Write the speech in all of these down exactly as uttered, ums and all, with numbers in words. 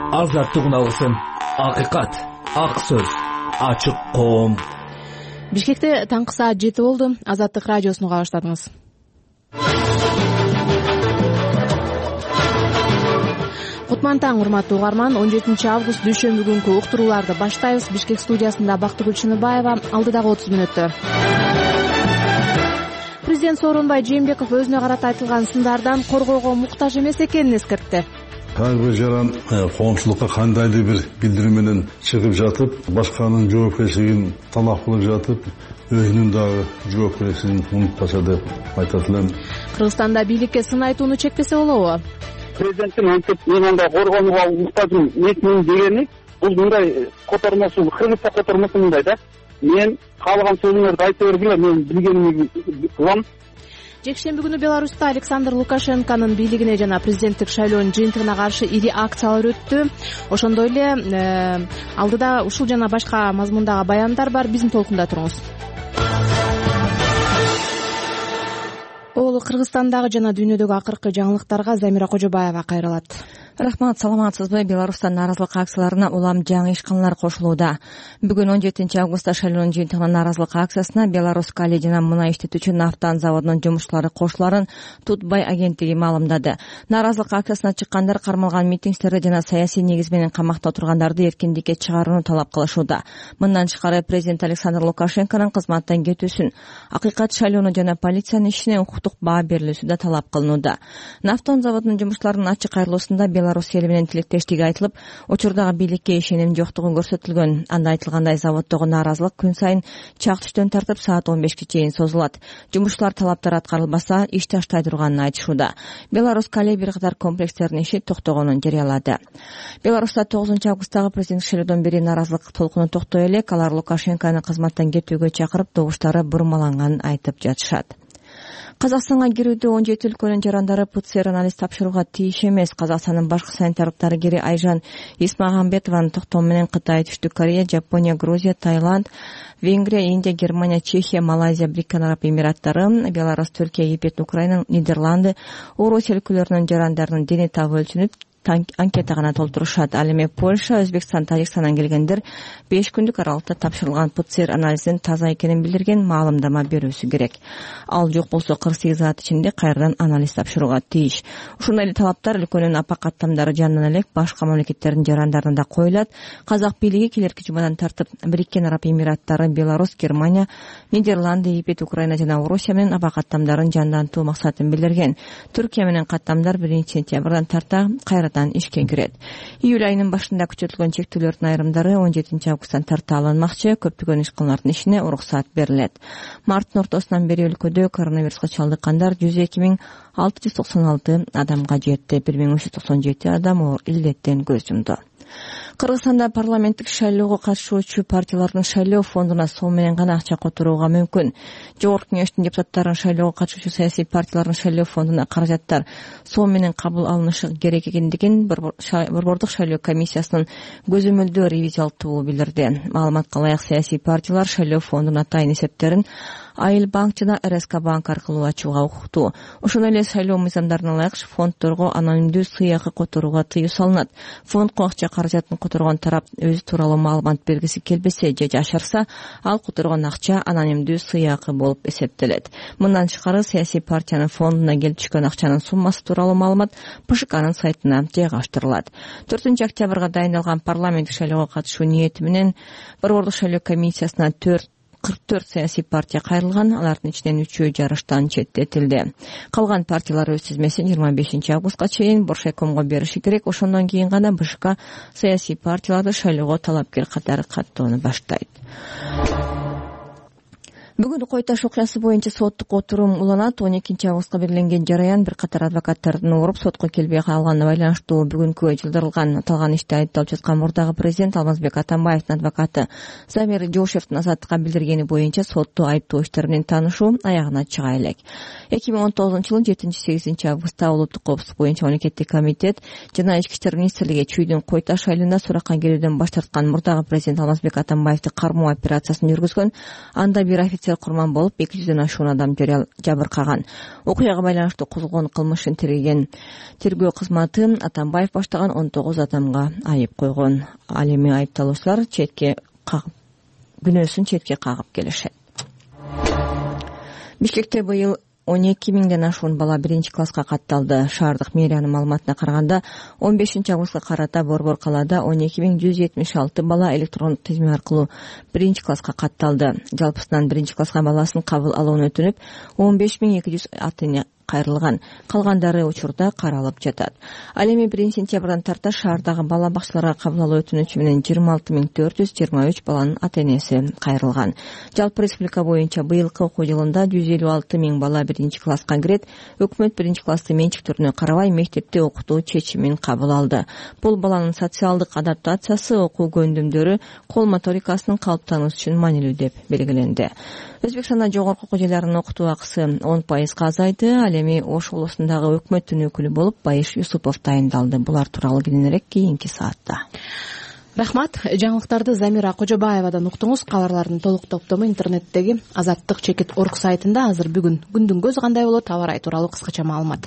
азаттык үналгысын, акыйкат, ак сөз, ачык коом. Бишкекте таңкы саат жети болду. Азаттык радиосуну уга баштадыңыз. Кутман таң, урматтуу угарман. он жетинчи август дүйшөмбү күнкү уктурууларды баштайбыз. Бишкек студиясында Бактыгүл Чыныбаева. Алдыдагы отуз мүнөттө президент Сооронбай Жээнбеков өзүнө карата айтылган сындардан коргоого муктаж эмес экенин эскертти. Ар бир жаран коомчулукка кандайдыр бир билдирүү менен чыгып жатып, башканын жоопкерчилигин талап кылып жатып, өзүнүн дагы жоопкерчилигин унутпаса деп айтат элем. Кыргызстанда бийликке сын айтууну чекпесе болобу? Президенттин антип мен анда коргонууга муктажмын мен дегени бул мындай котормосу, кыргызча котормосу мындай да. Мен каалаган сөзүңөрдү айта бергиле, мен билгенимди кылам. Жекшемби күнү Беларуста Александр Лукашенконун бийлигине жана президенттик шайлоонун жыйынтыгына каршы ири акциялар өттү. Ошондой эле алдыда ушул жана башка мазмундагы баяндар бар. Биздин толкунда туруңуз. Ол Кыргызстандагы жана дүйнөдөгү акыркы жаңылыктарга Замира Кожобаева кайрылат. Рахмат, саламатсызбы? Беларуста нааразылык акцияларына улам жаңы ишканалар кошулууда. Бүгүн он жетинчи августта шайлоонун жыйынтыгынын нааразылык акциясына Беларусь Кали жана мунай иштетүүчү Нафтан заводунун жумушчулары кошуларын Тутбай агенттиги маалымдады. Нааразылык акциясына чыккандар кармалган митингчилерди жана саясий негиз менен камакта отургандарды эркиндикке чыгарууну талап кылышууда. Мындан тышкары президент Александр Лукашенконун кызматтан кетүүсүн, акыйкат шайлоону жана полициянын ишине укуктук баа берилүүсү да талап кылынууда. Нафтан заводунун жумушчуларынын ачык кайрылуусунда Беларусь эли менен тилектештиги айтылып, учурдагы бийликке ишеним жоктугу көрсөтүлгөн. Анда айтылгандай, заводдогу нааразылык күн сайын чак түштөн тартып саат он бешке чейин созулат. Жумушчулар талаптары аткарылбаса, иш таштай турганын айтышууда. Беларусь Кали бир катар комплекстердин иши токтогонун жарыялады. Беларуста тогузунчу августтагы президенттик шайлоодон бери нааразылык толкуну токтой элек, алар Лукашенкону кызматтан кетүүгө чакырып, добуштары бурмаланганын айтып жатышат. Казакстанга кирүүдө он жети өлкөнүн жарандары ПЦР анализ тапшырууга тийиш эмес. Казакстандын башкы санитардык дарыгери Айжан Исмагамбетованын токтому менен Кытай, Түштүк Корея, Жапония, Грузия, Таиланд, Венгрия, Индия, Германия, Чехия, Малайзия, Бириккен Араб Эмираттары, Беларусь, Түркия, Египет, Украина, Нидерланды, Орус өлкөлөрүнүн жарандарынын дени табы өлчүнүп анкета гана толтурушат. Ал эми Польша, Өзбекстан, Тажикстандан келгендер беш күндүк аралыкта тапшырылган ПЦР анализин таза экенин билдирген маалымдама берүүсү керек. Ал жок болсо кырк сегиз саат ичинде кайрадан анализ тапшырууга тийиш. Ушундай эле талаптар өлкөнүн апак каттамдары жанынан элек башка мамлекеттердин жарандарына да коюлат. Казак бийлиги келерки жумадан тартып Бириккен Араб Эмираттары, Беларусь, Германия, Нидерланды, Египет, Украина жана Орусия менен апак каттамдарын жандантуу максатын билдирген. Түркия менен каттамдар биринчи сентябрдан тарта кайрадан ишке кирет. Июль айынын башында күчөтүлгөн чектөөлөрдүн айрымдары он жетинчи августтан тарта алынмакчы. Көптөгөн ишканалардын ишине уруксат берилет. Марттын ортосунан бери өлкөдө коронавируска чалдыккандар жүз эки миң алты жүз токсон алты адамга жетти. бир миң үч жүз токсон жети адам оор илдеттен көз жумду. Кыргызстанда парламенттик шайлоого катышуучу партиялардын шайлоо фондуна сом менен гана акча которууга мүмкүн. Жогорку кеңештин депутаттарын шайлоого катышуучу саясий партиялардын шайлоо фондуна каражаттар сом менен кабыл алынышы керек экендигин Борбордук шайлоо комиссиясынын көзөмөлдөө ревизиялык тобу билдирди. Маалыматка ылайык, саясий партиялар шайлоо фондуна атайын эсептерин Айыл банк жана РСК банк аркылуу ачууга укуктуу. Ошондой эле шайлоо мыйзамдарына ылайык фонддорго анонимдүү сый акы которууга тыюу салынат. Фондко акча каражатын которгон тарап өзү тууралуу маалымат бергиси келбесе же жашырса, ал которгон акча анонимдүү сый акы болуп эсептелет. Мындан тышкары, саясий партиянын фондуна келип түшкөн акчанын суммасы тууралуу маалымат ПШКнын сайтына жайгаштырылат. төртүнчү октябрга дайындалган парламенттик шайлоого катышуу ниети менен Борбордук шайлоо комиссиясына кырк төрт саясий партия кайрылган. Алардын ичинен үчөө жарыштан четтетилди. Калган партиялар өз тизмесин жыйырма бешинчи августка чейин Боршайкомго бериши керек. Ошондон кийин гана БШК саясий партияларды шайлоого талапкер катары каттоону баштайт. Бүгүн Кой Таш окуясы боюнча соттук отурум уланат. он экинчи августка белгиленген жараян бир катар адвокаттардын ооруп сотко келбей калганына байланыштуу бүгүнкү жылдырылган. Аталган иште айыпталып жаткан мурдагы президент Алмазбек Атамбаевдин адвокаты Замир Жошевдин азаттыкка билдиргени боюнча сотту айыптоо иштери менен таанышуу аягына чыга элек. эки миң он тогузунчу жылдын жетинчи сегизинчи августта улуттук коопсуздук боюнча мамлекеттик комитет жана Ички иштер министрлиги Чүйдүн Кой Таш айылында суракка келүүдөн баш тарткан мурдагы президент Алмазбек Атамбаевди кармоо операциясын жүргүзгөн. Анда бир офицер кесел курман болуп эки жүздөн ашуун адам жабыркаган. Окуяга байланыштуу козголгон кылмышын тергеген тергөө кызматы Атамбаев баштаган он тогуз адамга айып койгон. Ал эми айыпталуучулар четке кагып күнөөсүн четке кагып келишет. Бишкекте быйыл он эки миңден ашуун бала биринчи класска катталды. Шаардык мэриянын маалыматына караганда он бешинчи августка карата Борбор калаада он эки миң жүз жетимиш алты бала электрондук тизме аркылуу биринчи класска катталды. Жалпысынан биринчи класска баласын кабыл алууну өтүнүп он беш миң эки жүз ата эне кайрылган. Калгандары учурда каралып жатат. Ал эми биринчи сентябрдан тарта шаардагы бала бакчаларга кабыл алуу өтүнүчү менен жыйырма алты миң төрт жүз жыйырма үч баланын ата энеси кайрылган. Жалпы республика боюнча быйылкы окуу жылында жүз элүү алты миң бала биринчи класска кирет. Өкмөт биринчи классты менчик түрүнө карабай мектепте окутуу чечимин кабыл алды. Бул баланын социалдык адаптациясы, окуу көндүмдөрү, кол моторикасынын калыптануусу үчүн маанилүү деп белгиленди. Өзбекстанда жогорку окуу жайларынын окутуу акысы он пайызга азайды. Ал эми Ош облусундагы өкмөттүн өкүлү болуп Байыш Юсупов дайындалды. Булар тууралуу кийинирээк кийинки саатта. Рахмат. Жаңылыктарды Замира Кожобаевадан уктуңуз. Кабарлардын толук топтому интернеттеги азаттык чекит точка орг сайтында. Азыр бүгүн күндүн көзү кандай болот, аба ырайы тууралуу кыскача маалымат.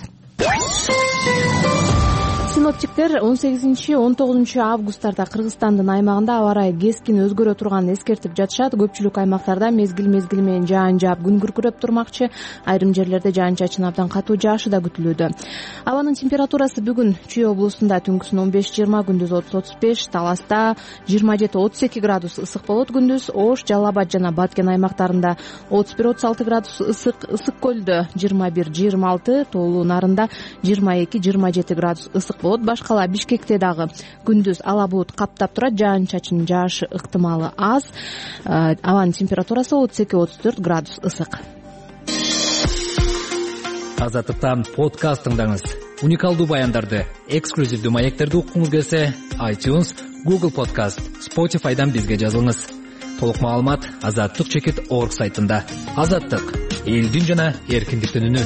Синоптиктер он сегизинчи он тогузунчу августтарда Кыргызстандын аймагында аба ырайы кескин өзгөрө турганын эскертип жатышат. Көпчүлүк аймактарда мезгил мезгили менен жаан жаап күн күркүрөп турмакчы. Айрым жерлерде жаан-чачын абдан катуу жаашы да күтүлүүдө. Абанын температурасы бүгүн Чүй облусунда түнкүсүн он беш жыйырма, күндүз отуз отуз беш, Таласта жыйырма жети отуз эки градус ысык болот күндүз. Ош, Жалал Абад жана Баткен аймактарында отуз бир отуз алты градус ысык, Ысык көлдө жыйырма бир жыйырма алты, Тоолуу Нарында жыйырма эки жыйырма жети градус ысык болот. Башкала Бишкекте дагы күндүз ала булут каптап турат, жаан-чачын жаашы ыктымалы аз. Абанын температурасы отуз эки отуз төрт градус ысык. Азаттыктан подкаст тыңдаңыз. Уникалдуу баяндарды, эксклюзивдүү маектерди уккуңуз келсе, iTunes, Google Podcast, Spotify'дан бизге жазылыңыз. Толук маалымат азаттык чекит точка орг сайтында. Азаттык — элдин жана эркиндиктин үнү.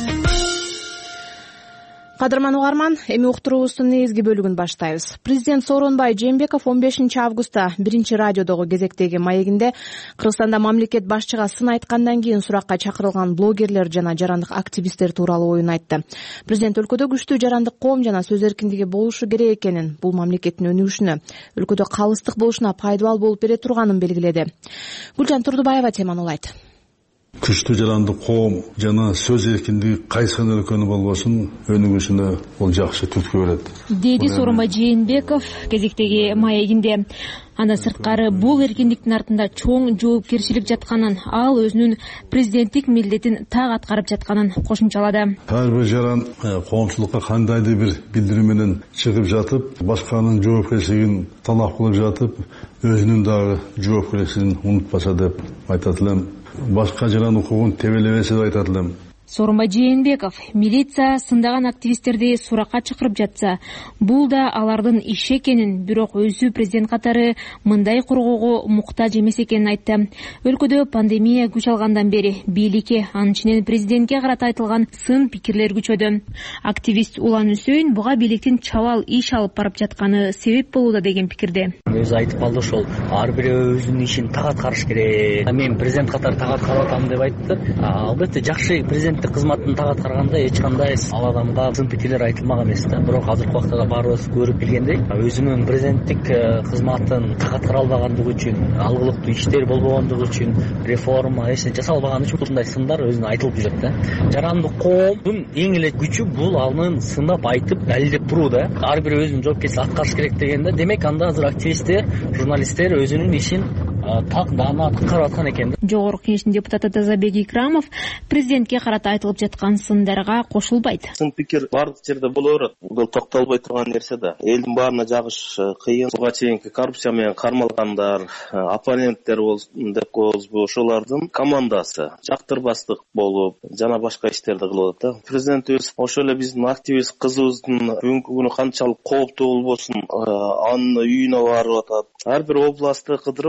Кадырман угарман, эми уктуруубуздун негизги бөлүгүн баштайбыз. Президент Сооронбай Жээнбеков он бешинчи августта биринчи радиодогу кезектеги маегинде Кыргызстанда мамлекет башчыга сын айткандан кийин суракка чакырылган блогерлер жана жарандык активисттер тууралуу оюн айтты. Президент өлкөдө күчтүү жарандык коом жана сөз эркиндиги болушу керек экенин, бул мамлекеттин өнүгүшүнө, өлкөдө калыстык болушуна пайдабал болуп бере турганын белгиледи. Гүлжан Турдубаева теманы улайт. Күчтүү жарандык коом жана сөз эркиндиги кайсы өлкөнү болбосун өнүгүшүнө бул жакшы түрткү берет, деди Сооронбай Жээнбеков кезектеги маегинде. Андан сырткары бул эркиндиктин артында чоң жоопкерчилик жатканын, ал өзүнүн президенттик милдетин так аткарып жатканын кошумчалады. Ар бир жаран коомчулукка кандайдыр бир билдирүү менен чыгып жатып, башканын жоопкерчилигин талап кылып жатып, өзүнүн дагы жоопкерчилигин унутпаса деп айтат элем. Башка жаран укугун тебелебесе деп айтат элем. Сооронбай Жээнбеков милиция сындаган активисттерди суракка чакырып жатса, бул да алардын иши экенин, бирок өзү президент катары мындай коргоого муктаж эмес экенин айтты. Өлкөдө пандемия күч алгандан бери бийликке, анын ичинен президентке карата айтылган сын пикирлер күчөдү. Активист Улан Үсөйүн буга бийликтин чабал иш алып барып жатканы себеп болууда деген пикирде. Өзү айтып калды, ошол ар бирөө өзүнүн ишин так аткарыш керек. Мен президент катары так аткарып атам деп айтты. Албетте жакшы президент кызматын так аткарганда эч кандай ал адамга сын пикирлер айтылмаган эмес да. Бирок азыркы убакта баарыбыз көрүп билгендей, өзүнүн президенттик кызматын так аткара албагандыгы үчүн, алгылыктуу иштер болбогондугу үчүн, реформа эч нерсе жасалбаганы үчүн ушундай сындар өзүнө айтылып жүрөт да. Жарандык коомдун эң эле күчү бул анын сынап айтып далилдеп туруу да. Ар бир өзүнүн жоопкерчилигин аткарыш керек дегенде, демек анда азыр активисттер, журналисттер өзүнүн ишин так даана аткарып аткан экен. Жогорку кеңештин депутаты Тазабек Икрамов президентке карата айтылып жаткан сындарга кошулбайт. Сын пикир бардык жерде боло берет. Бул токтолбой турган нерсе да. Элдин баарына жагыш кыйын. Буга чейинки коррупция менен кармалгандар, оппоненттер болсун деп коебузбу, ошолордун командасы жактырбастык болуп, жана башка иштерди кылып атат. Президентибиз ошол эле биздин активист кызыбыздын бүгүнкү күнү канчалык кооптуу болбосун, анын үйүнө барып атат. Ар бир областты кыдырып,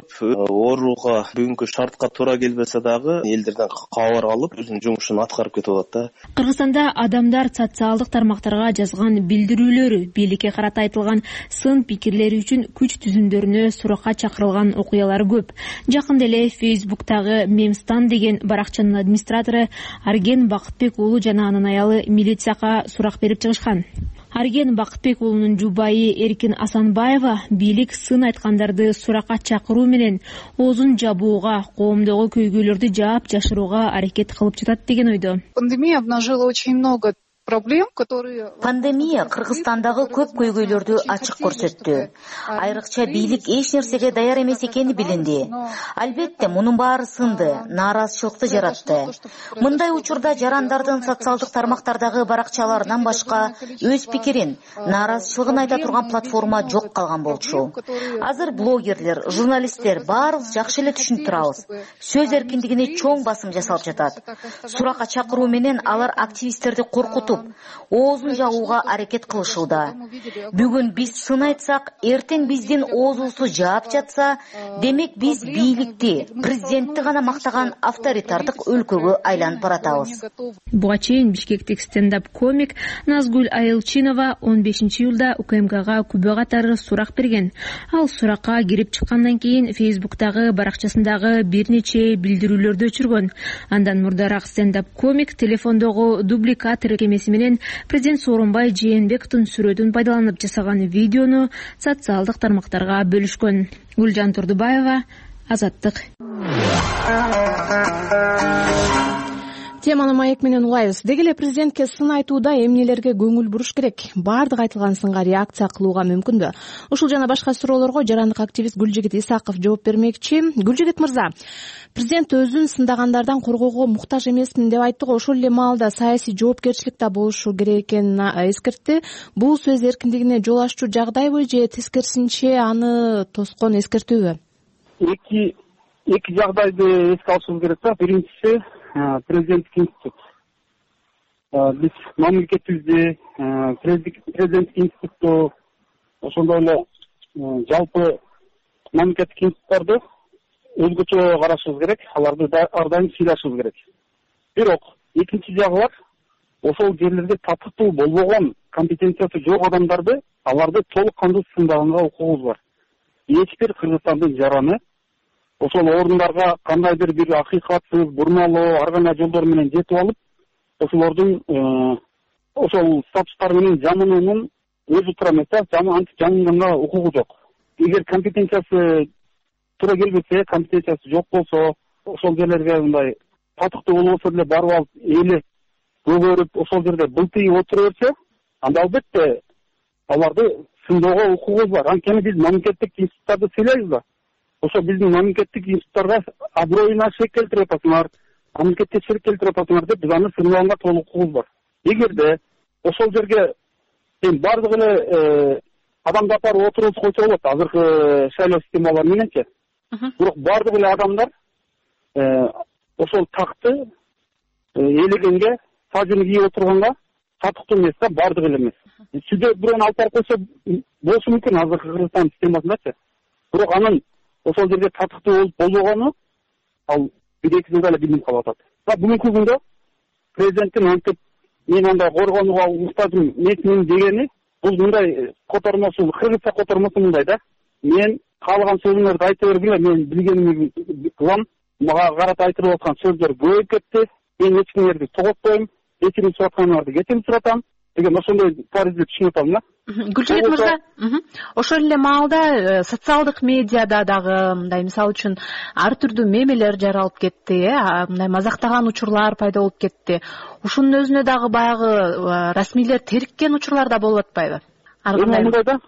ооруга бүгүнкү шартка туура келбесе дагы элдерден кабар алып өзүнүн жумушун аткарып кетип атат да. Кыргызстанда адамдар социалдык тармактарга жазган билдирүүлөрү, бийликке карата айтылган сын пикирлери үчүн күч түзүмдөрүнө суракка чакырылган окуялар көп. Жакында эле Фейсбуктагы Мемстан деген баракчанын администратору Арген Бакытбек уулу жана анын аялы милицияга сурак берип чыгышкан. Арген Бакытбек уулунун жубайы Эркин Асанбаева бийлик сын айткандарды суракка чакыруу менен оозун жабууга, коомдогу көйгөйлөрдү жаап жашырууга аракет кылып жатат деген ойдо. Пандемия обнажила очень много проблем, которые... Пандемия Кыргызстандагы көп көйгөйлөрдү ачык көрсөттү. Айрыкча бийлик эч нерсеге даяр эмес экени билинди. Албетте, мунун баары сынды, нааразычылыкты жаратты. Мындай учурда жарандардын социалдык тармактардагы баракчаларынан башка өз пикирин, нааразычылыгын айта турган платформа жок калган болчу. Азыр блогерлер, журналисттер баарыбыз жакшы эле түшүнүп турабыз. Сөз эркиндигине чоң басым жасалып жатат. Суракка чакыруу менен алар активисттерди коркутуп, оозун жабууга аракет кылышууда. Бүгүн биз сын айтсак, эртең биздин оозубузду жаап жатса, демек биз бийликти, президентти гана мактаган авторитардык өлкөгө айланып баратабыз. Буга чейин бишкектик стендап комик Назгуль Айылчинова он бешинчи июлда УКМКга күбө катары сурак берген. Ал суракка кирип чыккандан кийин Фейсбуктагы баракчасындагы бир нече билдирүүлөрдү өчүргөн. Андан мурдараак стендап комик телефондогу дубликатор кемеси менен президент Сооронбай Жээнбековдун сүрөтүн пайдаланып жасаган видеону социалдык тармактарга бөлүшкөн. Гүлжан Турдубаева, Азаттык. Теманы маек менен улайбыз. Деги эле президентке сын айтууда эмнелерге көңүл буруш керек? Бардык айтылган сынга реакция кылууга мүмкүнбү? Ушул жана башка суроолорго жарандык активист Гүлжигит Исаков жооп бермекчи. Гүлжигит мырза, президент өзүн сындагандардан коргоого муктаж эмесмин деп айтты го. Ошол эле маалда саясий жоопкерчилик да болушу керек экенин эскертти. Бул сөз эркиндигине жол аччу жагдайбы же тескерисинче аны тоскон эскертүүбү? Эки эки жагдайды эске алышыбыз керек да. Биринчиси президенттик институт. Биз мамлекетибизде президенттик институтту, ошондой эле жалпы мамлекеттик институттарды өзгөчө карашыбыз керек, аларды ар дайым сыйлашыбыз керек. Бирок экинчи жагы бар, ошол жерлерде татыктуу болбогон, компетенциясы жок адамдарды, аларды толук кандуу сындаганга укугубуз бар. Эч бир Кыргызстандын жараны ошол орундарга кандайдыр бир акыйкатсыз, бурмалоо, ар кандай жолдор менен жетип алып, ошолордун ошол статустары менен жамынуунун өзү туура эмес да, жамынганга укугу жок. Эгер компетенциясы туура келбесе, компетенциясы жок болсо, ошол жерлерге мындай татыктуу болбосо деле барып алып эли көгөрүп, ошол жерде былтыйып отура берсе, анда албетте аларды сындоого укугубуз бар. Анткени биз мамлекеттик институттарды сыйлайбыз да. Ошо биздин мамлекеттик институттарга аброюна шек келтирип атасыңар, мамлекетке шек келтирип атасыңар деп биз аны сындаганга толук укугубуз бар. Эгерде ошол жерге эми бардык эле адамды апарып отургузуп койсо болот, азыркы шайлоо системалары мененчи. Бирок бардык эле адамдар ошол такты ээлегенге, сажын кийип отурганга татыктуу эмес да, бардык эле эмес. Сүдө бирөөнү алып барып койсо болушу мүмкүн азыркы Кыргызстан системасындачы. Бирок анын ошол жерде татыктуу болуп болбогону ал бир эки жылда эле билинип калып атат. Бүгүнкү күндө президенттин антип мен андай коргонууга муктажмын эмесмин дегени, бул мындай котормосу, кыргызча котормосу мындай да. Мен каалаган сөзүңөрдү айта бергиле, мен билгенимди кылам. Мага карата айтылып аткан сөздөр көбөйүп кетти. Мен эч кимдерди тоготпойм, кечирим суратканыңарды кечирим суратам деген ошондой паризди түшүнүп атам да. Гүлжигит мырза, ошол эле маалда социалдык медиада дагы мындай мисалы үчүн ар түрдүү мемелер жаралып кетти, э, мындай мазактаган учурлар пайда болуп кетти. Ушунун өзүнө дагы баягы расмийлер териккен учурлар да болуп атпайбы? Ар кандай мындай да.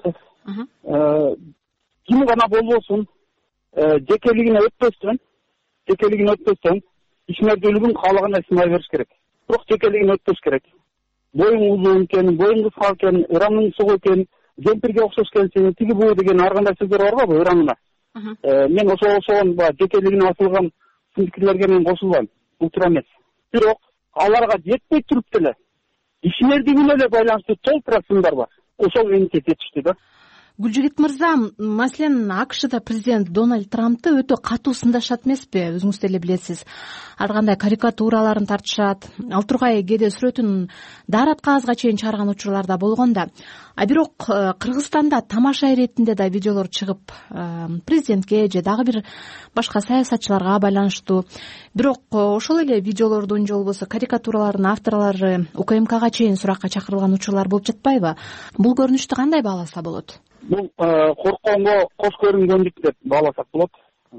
Ким гана болбосун, жекелигине өтпөстөн, жекелигине өтпөстөн ишмердүүлүгүн каалагандай сынай бериш керек. Бирок жекелигине өтпөш керек. Боюң узун экен, боюң кыска экен, ыраның сугу экен, жемпирге окшош экенсиң, тиги буу деген ар кандай сөздөр бар го ыраңына. Мен ошол ошол жекелигине асылган сын пикирлерге мен кошулбайм. Бул туура эмес. Бирок аларга жетпей туруп деле ишмердиги менен эле байланыштуу толтура сындар бар. Ошол менин жетиштүү да. Гүлжигит мырза, маселен АКШда президент Дональд Трампты өтө катуу сындашат эмеспи? Өзүңүз деле билесиз. Ар кандай карикатураларын тартышат, ал тургай кээде сүрөтүн даарат кагазга чейин чыгарган учурлар да болгон да. А бирок Кыргызстанда тамаша иретинде да видеолор чыгып, президентке же дагы бир башка саясатчыларга байланыштуу. Бирок ошол эле видеолордун же болбосо карикатуралардын авторлору УКМКга чейин суракка чакырылган учурлар болуп жатпайбы? Бул көрүнүштү кандай бааласа болот? Бул коркконго кош көрүнгөндүк деп бааласак болот.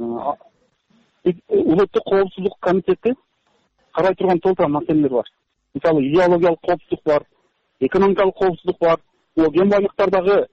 Улуттук коопсуздук комитети карай турган толтура маселелер бар. Мисалы, идеологиялык коопсуздук бар, экономикалык коопсуздук бар. Бул кен байлыктардагы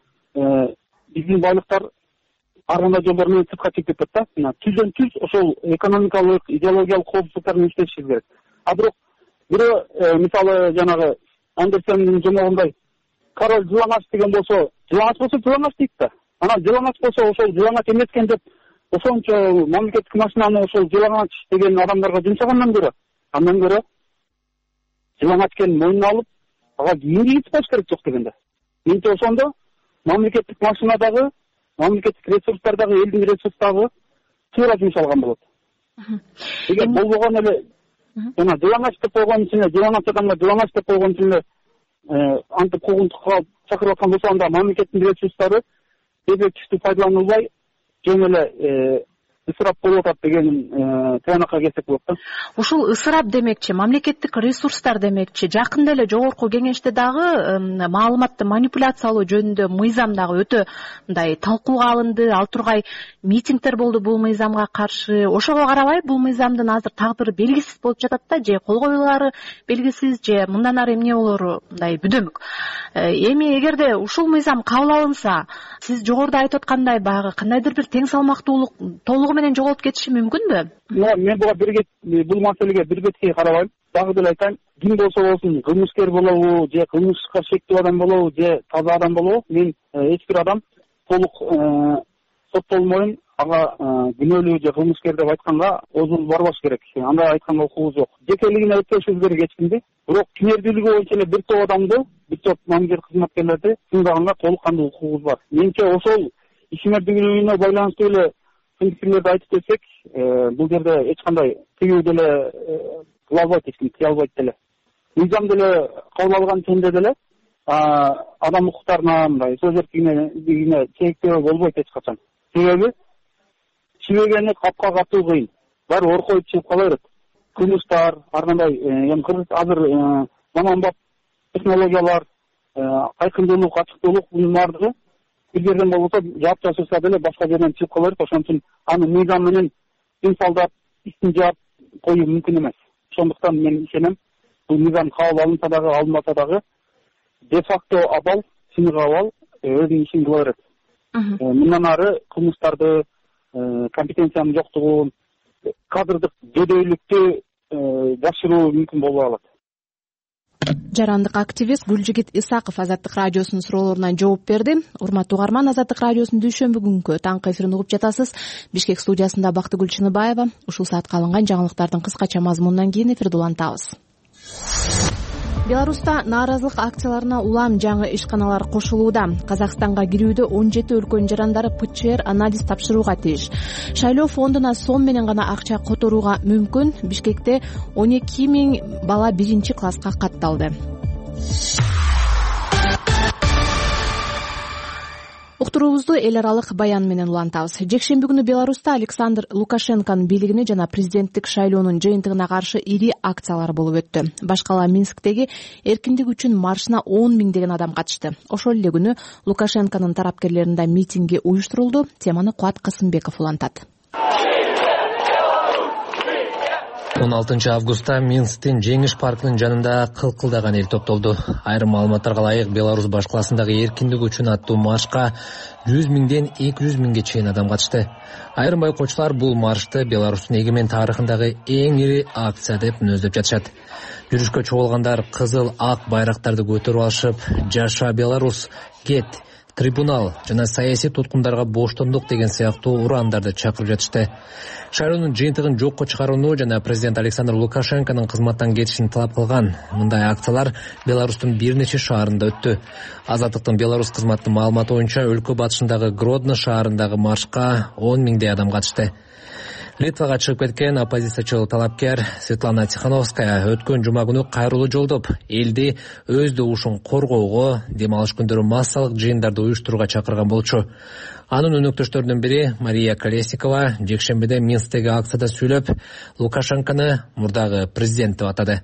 биздин байлыктар ар кандай жолдор менен сыртка чыгып кетет да. Түздөн түз ошол экономикалык, идеологиялык коопсуздуктар менен иштешибиз керек. А бирок бирөө мисалы жанагы Андерсендин жомогундай король жылаңач деген болсо, жылаңач болсо жылаңач дейт да. Анан жылаңач болсо ошол жылаңач эмес экен деп ошончо мамлекеттик машинаны ошол жылаңач деген адамдарга жумшагандан көрө, андан көрө жылаңач экенин мойнуна алып, ага кийин кийгизбеш керек жок дегенде. Менче ошондо мамлекеттик машинадагы, мамлекеттик ресурстардагы, элдин ресурстары туура жумшалган болот. Эгер болбогон эле жана жылаңач деп койгон үчүн эле, жылаңач адамга жылаңач деп койгон үчүн эле антип куугунтукка чакырып аткан болсо, анда мамлекеттин ресурстары эбектиштүү пайдаланылбай жөн эле ысырап болуп атат деген тыянакка келсек болот да. Ушул ысырап демекчи, мамлекеттик ресурстар демекчи. Жакында эле жогорку кеңеште дагы маалыматты манипуляциялоо жөнүндө мыйзам дагы өтө мындай талкууга алынды. Ал тургай митингдер болду бул мыйзамга каршы. Ошого карабай бул мыйзамдын азыр тагдыры белгисиз болуп жатат да, же кол коюлаары белгисиз, же мындан ары эмне болору мындай бүдөмүк. Эми эгерде ушул мыйзам кабыл алынса, сиз жогоруда айтып аткандай баягы кандайдыр бир тең салмактуулук толугу менен жоголуп кетиши мүмкүнбү? Мен буга бир бул маселеге бир беткей карабайм. Дагы деле айтайын, ким болсо болсун, кылмыскер болобу, же кылмышка шектүү адам болобу, же таза адам болобу, мен эч бир адам толук соттолмойм, ага күнөөлүү же кылмыскер деп айтканга оозубуз барбаш керек. Андай айтканга укугубуз жок. Жекелигине өткөрүшүбүз керек эчкимди. Бирок күнөөдүүлүгү боюнча эле бир топ адамды, бир топ мамлекеттик кызматкерлерди сындаганга толук кандуу укугубуз бар. Менимче ошол ишмердүүлүгүнө байланыштуу эле пикирлерди айтып берсек, бул жерде эч кандай тыюу деле кыла албайт, эч ким тыя албайт деле. Мыйзам деле кабыл алган ченде деле адам укуктарына, мындай сөз эркиндигине чектөө болбойт эч качан. Себеби чибегени капка катуу кыйын. Баары оркоюп чыгып кала берет. Кылмыштар, ар кандай эми азыр заманбап технологиялар, айкындуулук, ачыктуулук бунун баардыгы бир жерден болбосо жаап жашырса деле башка жерден чыгып кала берет. Ошон үчүн аны мыйзам менен инсалдап, истин жаап коюу мүмкүн эмес. Ошондуктан мен ишенем, бул мыйзам кабыл алынса дагы, алынбаса дагы де факто абал, чыныгы абал өзүнүн ишин кыла берет. Мындан ары кылмыштарды, компетенциянын жоктугун, кадрдык жөдөйлүктү жашыруу мүмкүн болбой калат. Жарандык активист Гүлжигит Исаков Азаттык радиосунун суроолоруна жооп берди. Урматтуу угарман, Азаттык радиосунун дүйшөмбү күнгү таңкы эфирин угуп жатасыз. Бишкек студиясында Бактыгүл Чыныбаева. Ушул саатка алынган жаңылыктардын кыскача мазмунунан кийин эфирди улантабыз. Беларуста нааразылык акцияларына улам жаңы ишканалар кошулууда. Казакстанга кирүүдө он жети өлкөнүн жарандары ПЧР анализ тапшырууга тийиш. Шайлоо фондуна сом менен гана акча которууга мүмкүн. Бишкекте он эки миң бала биринчи класска катталды. Уктуруубузду эл аралык баян менен улантабыз. Жекшемби күнү Беларуста Александр Лукашенконун бийлигине жана президенттик шайлоонун жыйынтыгына каршы ири акциялар болуп өттү. Башкала Минсктеги эркиндик үчүн маршына он миңдеген адам катышты. Ошол эле күнү Лукашенконун тарапкерлеринде митинги уюштурулду. Теманы Кубат Касымбеков улантат. он алтынчы августта Минсктин Жеңиш паркынын жанында кылкылдаган эл топтолду. Айрым маалыматтарга ылайык, Беларусь башкаласындагы эркиндик үчүн аттуу маршка жүз миңден эки жүз миңге чейин адам катышты. Айрым байкоочулар бул маршты Беларустун эгемен тарыхындагы эң ири акция деп мүнөздөп жатышат. Жүрүшкө чогулгандар кызыл ак байрактарды көтөрүп алышып, "Жаша Беларусь, кет, трибунал жана саясий туткундарга боштондук деген сыяктуу урандарды чакырып жатышты. Шайлоонун жыйынтыгын жокко чыгарууну жана президент Александр Лукашенконун кызматтан кетишин талап кылган мындай акциялар Беларустун бир нече шаарында өттү. Азаттыктын Беларусь кызматтын маалыматы боюнча өлкө батышындагы Гродно шаарындагы маршка он миңдей адам катышты. Литвага чыгып кеткен оппозициячыл талапкер Светлана Тихановская өткөн жума күнү кайрылуу жолдоп, элди өз добушун коргоого, дем алыш күндөрү массалык жыйындарды уюштурууга чакырган болчу. Анын өнөктөштөрүнүн бири Мария Колесникова жекшембиде Минсктеги акцияда сүйлөп, Лукашенкону мурдагы президент деп атады.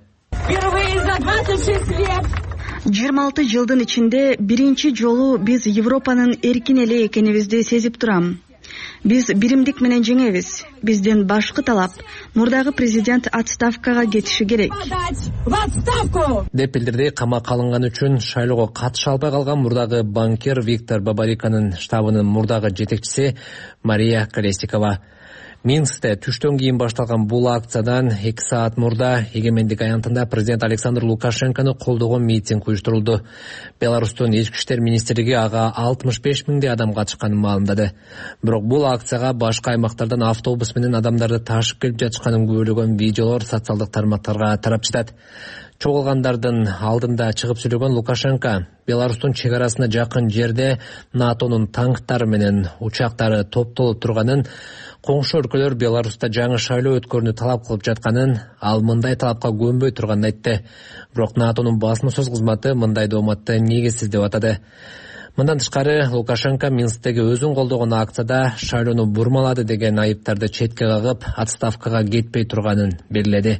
жыйырма алты жылдын ичинде биринчи жолу биз Европанын эркин эле экенибизди сезип турам. Биз биримдик менен жеңебиз. Бизден башкы талап мурдагы президент отставкага кетиши керек деп билдирди. Камакка алынган үчүн шайлоого катыша албай калган мурдагы банкир Виктор Бабариканын штабынын мурдагы жетекчиси Мария Колесникова. Минскте түштөн кийин башталган бул акциядан эки саат мурда Эгемендик аянтында президент Александр Лукашенкону колдогон митинг уюштурулду. Беларустун ички иштер министрлиги ага алтымыш беш миңдей адам катышканын маалымдады. Бирок бул акцияга башка аймактардан автобус менен адамдарды ташып келип жатышканын күбөлөгөн видеолор социалдык тармактарга тарап жатат. Чогулгандардын алдында чыгып сүйлөгөн Лукашенко Беларустун чек арасына жакын жерде НАТОнун танктары менен учактары топтолуп турганын, коңшу өлкөлөр Беларуста жаңы шайлоо өткөрүүнү талап кылып жатканын, ал мындай талапка көнбөй турганын айтты. Бирок НАТОнун басма сөз кызматы мындай дооматты негизсиз деп атады. Мындан тышкары Лукашенко Минсктеги өзүн колдогон акцияда шайлоону бурмалады деген айыптарды четке кагып, отставкага кетпей турганын белгиледи.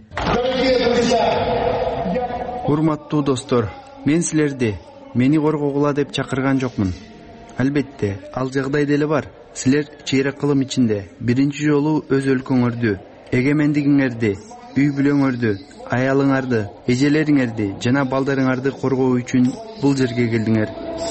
Урматтуу достор, мен силерди мени коргогула деп чакырган жокмун. Албетте, ал жагдай деле бар. Силер чейрек кылым ичинде биринчи жолу өз өлкөңөрдү, эгемендигиңерди, үй бүлөңөрдү, аялыңарды, эжелериңерди жана балдарыңарды коргоо үчүн бул жерге келдиңер.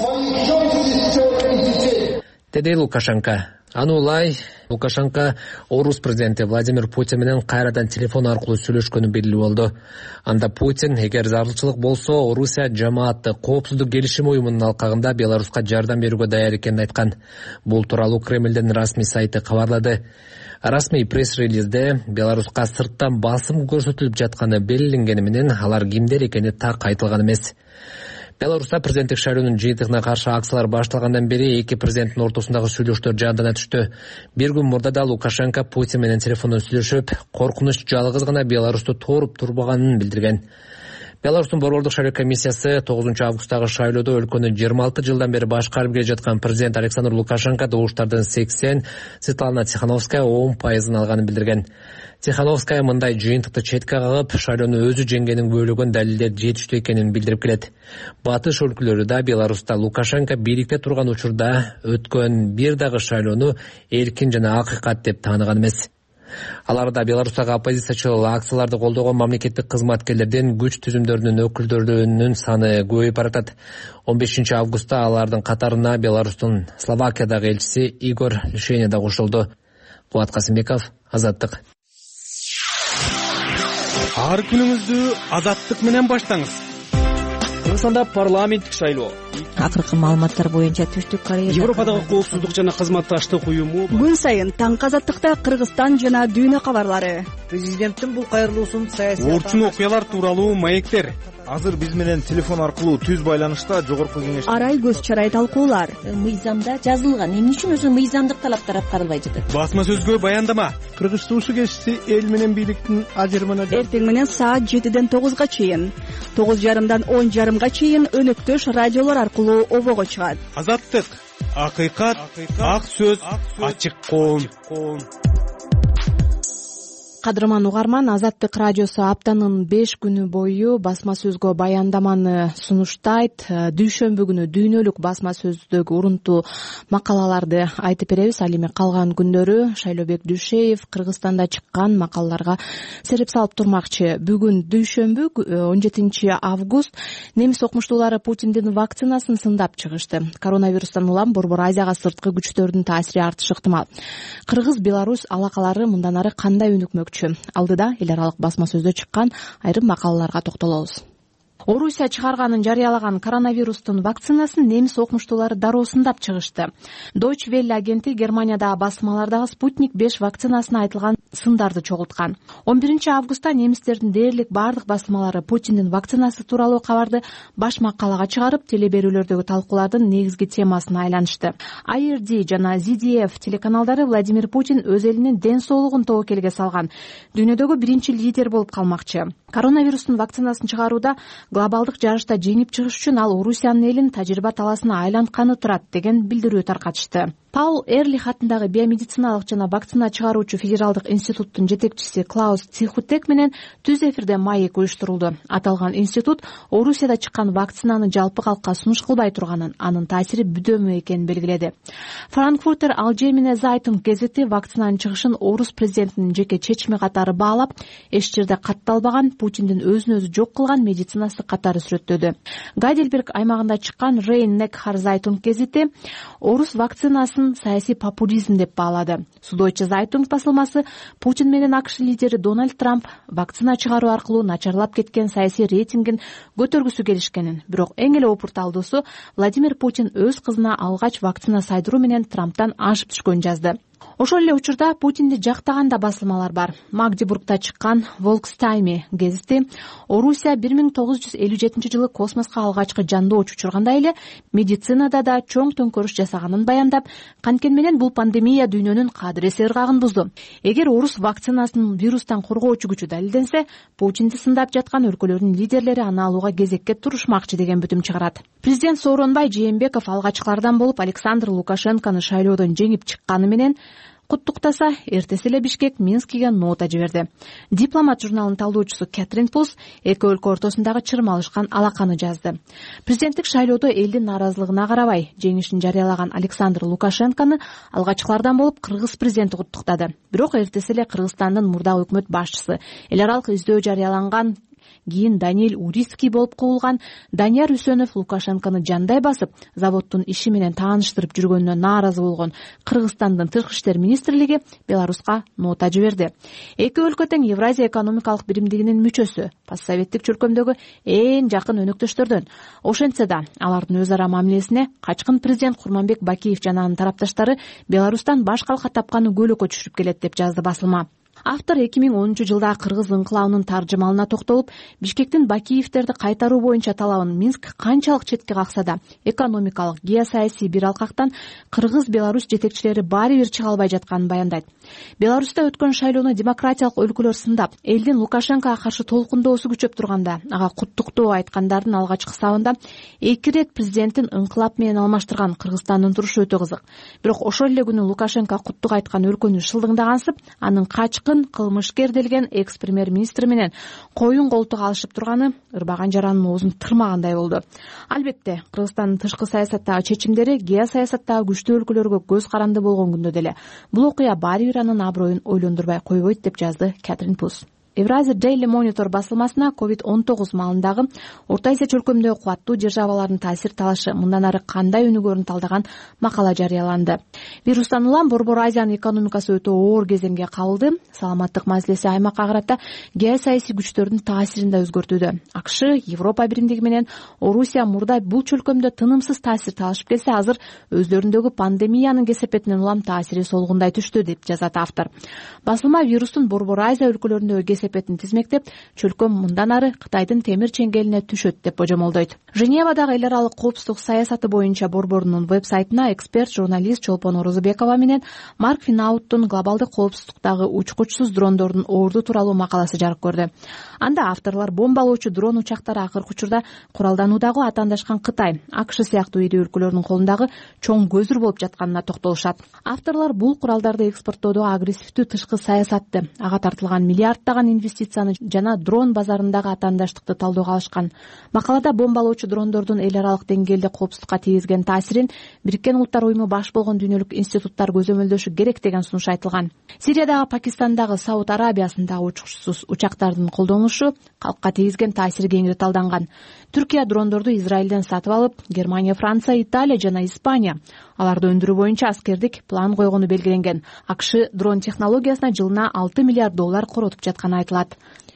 Деди Лукашенко. Аны улай Лукашенко орус президенти Владимир Путин менен кайрадан телефон аркылуу сүйлөшкөнү белгилүү болду. Анда Путин эгер зарылчылык болсо, Орусия жамаатты коопсуздук келишим уюмунун алкагында Беларуска жардам берүүгө даяр экенин айткан. Бул тууралуу Кремлдин расмий сайты кабарлады. Расмий пресс-релизде Беларуска сырттан басым көрсөтүлүп жатканы белгиленгени менен алар кимдер экени так айтылган эмес. Беларуста президенттик шайлоонун жыйынтыгына каршы акциялар башталгандан бери эки президенттин ортосундагы сүйлөшүүлөр жандана түштү. Бир күн мурда да Лукашенко Путин менен телефондон сүйлөшүп, коркунуч жалгыз гана Беларусту тооруп турбаганын билдирген. Беларустун борбордук шайлоо комиссиясы тогузунчу августтагы шайлоодо өлкөнү жыйырма алты жылдан бери башкарып келе жаткан президент Александр Лукашенко добуштардын сексен, Светлана Тихановская он пайызын алганын билдирген. Тихановская мындай жыйынтыкты четке кагып, шайлоону өзү жеңгенин күбөлөгөн далилдер жетиштүү экенин билдирип келет. Батыш өлкөлөрү да Беларуста Лукашенко бийликте турган учурда өткөн бир дагы шайлоону эркин жана акыйкат деп тааныган эмес. Аларда Беларустагы оппозициячыл акцияларды колдогон мамлекеттик кызматкерлердин күч түзүмдөрүнүн өкүлдөрүнүн саны көбөйүп баратат. он бешинчи августта алардын катарына Беларустун Словакиядагы элчиси Игорь Лишеня да кошулду. Кубат Касымбеков, Азаттык. Ар күнүңүздү Азаттык менен баштаңыз. Кыргызстанда парламенттик шайлоо. Акыркы маалыматтар боюнча Түштүк Кореяда Европадагы коопсуздук жана кызматташтык уюму күн сайын таңкы Азаттыкта Кыргызстан жана дүйнө кабарлары. Президенттин бул кайрылуусун саясий орчун окуялар тууралуу маектер. Азыр биз менен телефон аркылуу түз байланышта жогорку кеңеш арай көз чарай талкуулар. Мыйзамда жазылган, эмне үчүн өзү мыйзамдык талаптар аткарылбай жатат? Басма сөзгө баяндама. Кыргыз суушу кешси эл менен бийликтин ажырымына эртең менен саат жетиден тогузга чейин, тогуз жарымдан он жарымга чейин өнөктөш радиолор аркылуу обого чыгат. Азаттык, акыйкат, ак сөз, ачык коом. Кадырман угарман, Азаттык радиосу аптанын беш күнү бою басма сөзгө баяндаманы сунуштайт. Дүйшөмбү күнү дүйнөлүк басма сөздөгү урунтуу макалаларды айтып беребиз. Ал эми калган күндөрү Шайлообек Дүйшеев Кыргызстанда чыккан макалаларга сереп салып турмакчы. Бүгүн дүйшөмбү он жетинчи август немис окумуштуулары Путиндин вакцинасын сындап чыгышты. Коронавирустан улам Борбор Азияга сырткы күчтөрдүн таасири артышы ыктымал. Кыргыз-Беларусь алакалары мындан ары кандай өнүкмөкчү? Алдыда эл аралык басма сөздө чыккан айрым макалаларга токтолобуз. Орусия чыгарганын жарыялаган коронавирустун вакцинасын немис окумуштуулары дароосундап чыгышты. Deutsche Welle агенти Германиядагы басылмалардагы Спутник беш вакцинасына айтылган сындарды чогулткан. он биринчи августта немистердин дээрлик бардык басылмалары Путиндин вакцинасы тууралуу кабарды баш макалага чыгарып, телеберүүлөрдөгү талкуулардын негизги темасына айланышты. ай эр ди жана зет ди эф телеканалдары Владимир Путин өз элинин ден соолугун тобокелге салган дүйнөдөгү биринчи лидер болуп калмакчы. Коронавирустун вакцинасын чыгарууда глобалдык жарышта жеңип чыгыш үчүн ал Орусиянын элин тажрыйба таласына айлантканы турат деген билдирүү таркатышты. Паул Эрлих атындагы биомедициналык жана вакцина чыгаруучу федералдык институттун жетекчиси Клаус Цихутек менен түз эфирде маек уюштурулду. Аталган институт Орусияда чыккан вакцинаны жалпы калкка сунуш кылбай турганын, анын таасири бүдөмө экенин белгиледи. Frankfurter Allgemeine Zeitung гезити вакцинанын чыгышын орус президентинин жеке чечими катары баалап, эч жерде катталбаган, Путиндин өзүн өзү жок кылган медицинасы катары сүрөттөдү. Гайдельберг аймагында чыккан Rhein-Neckar Zeitung гезити орус вакцинасын саясий популизм деп баалады. Süddeutsche Zeitung басылмасы Путин менен АКШ лидери Дональд Трамп вакцина чыгаруу аркылуу начарлап кеткен саясий рейтингин көтөргүсү келишкенин, бирок эң эле опурталдуусу Владимир Путин өз кызына алгач вакцина сайдыруу менен Трамптан ашып түшкөнүн жазды. Ошол эле учурда Путинди жактаган да басылмалар бар. Магдебургда чыккан Volksstimme гезити Орусия бир миң тогуз жүз элүү жетинчи жылы космоско алгачкы жандооч учургандай эле медицинада да чоң төңкөрүш жасаганын баяндап, канткени менен бул пандемия дүйнөнүн кадыресе ыргагын бузду. Эгер орус вакцинасынын вирустан коргоочу күчү далилденсе, Путинди сындап жаткан өлкөлөрдүн лидерлери аны алууга кезекке турушмакчы деген бүтүм чыгарат. Президент Сооронбай Жээнбеков алгачкылардан болуп Александр Лукашенкону шайлоодон жеңип чыкканы менен куттуктаса, эртеси эле Бишкек Минскиге нота жиберди. Дипломат журналынын талдоочусу Кэтрин Пус эки өлкө ортосундагы чырмалышкан алаканы жазды. Президенттик шайлоодо элдин нааразылыгына карабай, жеңишин жарыялаган Александр Лукашенкону алгачкылардан болуп кыргыз президенти куттуктады. Бирок эртеси эле Кыргызстандын мурдагы өкмөт башчысы эл аралык издөө жарыяланган кийин Даниэль Уриский болуп куулган Данияр Үсөнов Лукашенкону жандай басып, заводдун иши менен тааныштырып жүргөнүнө нааразы болгон Кыргызстандын тышкы иштер министрлиги Беларуска нота жиберди. Эки өлкө тең Евразия экономикалык биримдигинин мүчөсү, постсоветтик чөлкөмдөгү эң жакын өнөктөштөрдөн. Ошентсе да, алардын өз ара мамилесине качкын президент Курманбек Бакиев жана анын тарапташтары Беларустан баш калка тапканы көйлөккө түшүрүп келет деп жазды басылма. Автор эки миң онунчу жылда кыргыз ыңкылабынын таржымалына токтолуп, Бишкектин Бакиевтерди кайтаруу боюнча талабын Минск канчалык четке какса да, экономикалык, геосаясий бир алкактан Кыргыз-Беларусь жетекчилери баары бир чыга албай жатканын баяндайт. Беларуста өткөн шайлоону демократиялык өлкөлөр сындап, элдин Лукашенкого каршы толкундоосу күчөп турганда, ага куттуктоо айткандардын алгачкы сабында эки ирет президенттин ыңкылап менен алмаштырган Кыргызстандын турушу өтө кызык. Бирок ошол эле күнү Лукашенко куттук айткан өлкөнү шылдыңдагансып, анын качкын кылмышкер делген экс премьер-министр менен коюн колтук алышып турганы ырбаган жаранын оозун тырмагандай болду. Албетте, Кыргызстандын тышкы саясаттагы чечимдери геосаясаттагы күчтүү өлкөлөргө көз каранды болгон күндө деле бул окуя баары бир анын аброюн ойлондурбай койбойт деп жазды Кэтрин Пус. Евразия Daily Monitor басылмасына ковид он тогуз маалындагы Орто Азия чөлкөмүндөгү кубаттуу державалардын таасир талашы мындан ары кандай өнүгөрүн талдаган макала жарыяланды. Вирустан улам Борбор Азиянын экономикасы өтө оор кезеңге кабылды. Саламаттык маселеси аймакка карата геосаясий күчтөрдүн таасирин да өзгөртүүдө. АКШ, Европа биримдиги менен Орусия мурда бул чөлкөмдө тынымсыз таасир талашып келсе, азыр өздөрүндөгү пандемиянын кесепетинен улам таасири солгундай түштү деп жазат автор. Басылма вирустун Борбор Азия өлкөлөрүндөгү кесепетин тизмектеп, чөлкөм мындан ары Кытайдын темир чеңгелине түшөт деп божомолдойт. Женевадагы эл аралык коопсуздук саясаты боюнча борборунун веб-сайтына эксперт журналист Чолпон Орозубекова менен Марк Финауттун глобалдык коопсуздуктагы учкучсуз дрондордун орду тууралуу макаласы жарык көрдү. Анда авторлор бомбалоочу дрон учактары акыркы учурда куралдануудагы атаандашкан Кытай, АКШ сыяктуу ири өлкөлөрдүн колундагы чоң көзүр болуп жатканына токтолушат. Авторлор бул куралдарды экспорттоодо агрессивдүү тышкы саясатты, ага тартылган миллиарддаган инвестицияны жана дрон базарындагы атаандаштыкты талдөөгө алышкан. Макалада бомбалоочу дрондордун эл аралык деңгээлде коопсуздукка тийгизген таасирин Бириккен Улуттар уюму баш болгон дүйнөлүк институттар көзөмөлдөшү керек деген сунуш айтылган. Сириядагы, Пакистандагы, Сауд Арабиясындагы учкучсуз учактардын колдонулушу калкка тийгизген таасири кеңири талданган. Түркия дрондорду Израилден сатып алып, Германия, Франция, Италия жана Испания аларды өндүрүү боюнча аскердик план койгону белгиленген. АКШ дрон технологиясына жылына алты миллиард доллар коротуп жатканы айтылат.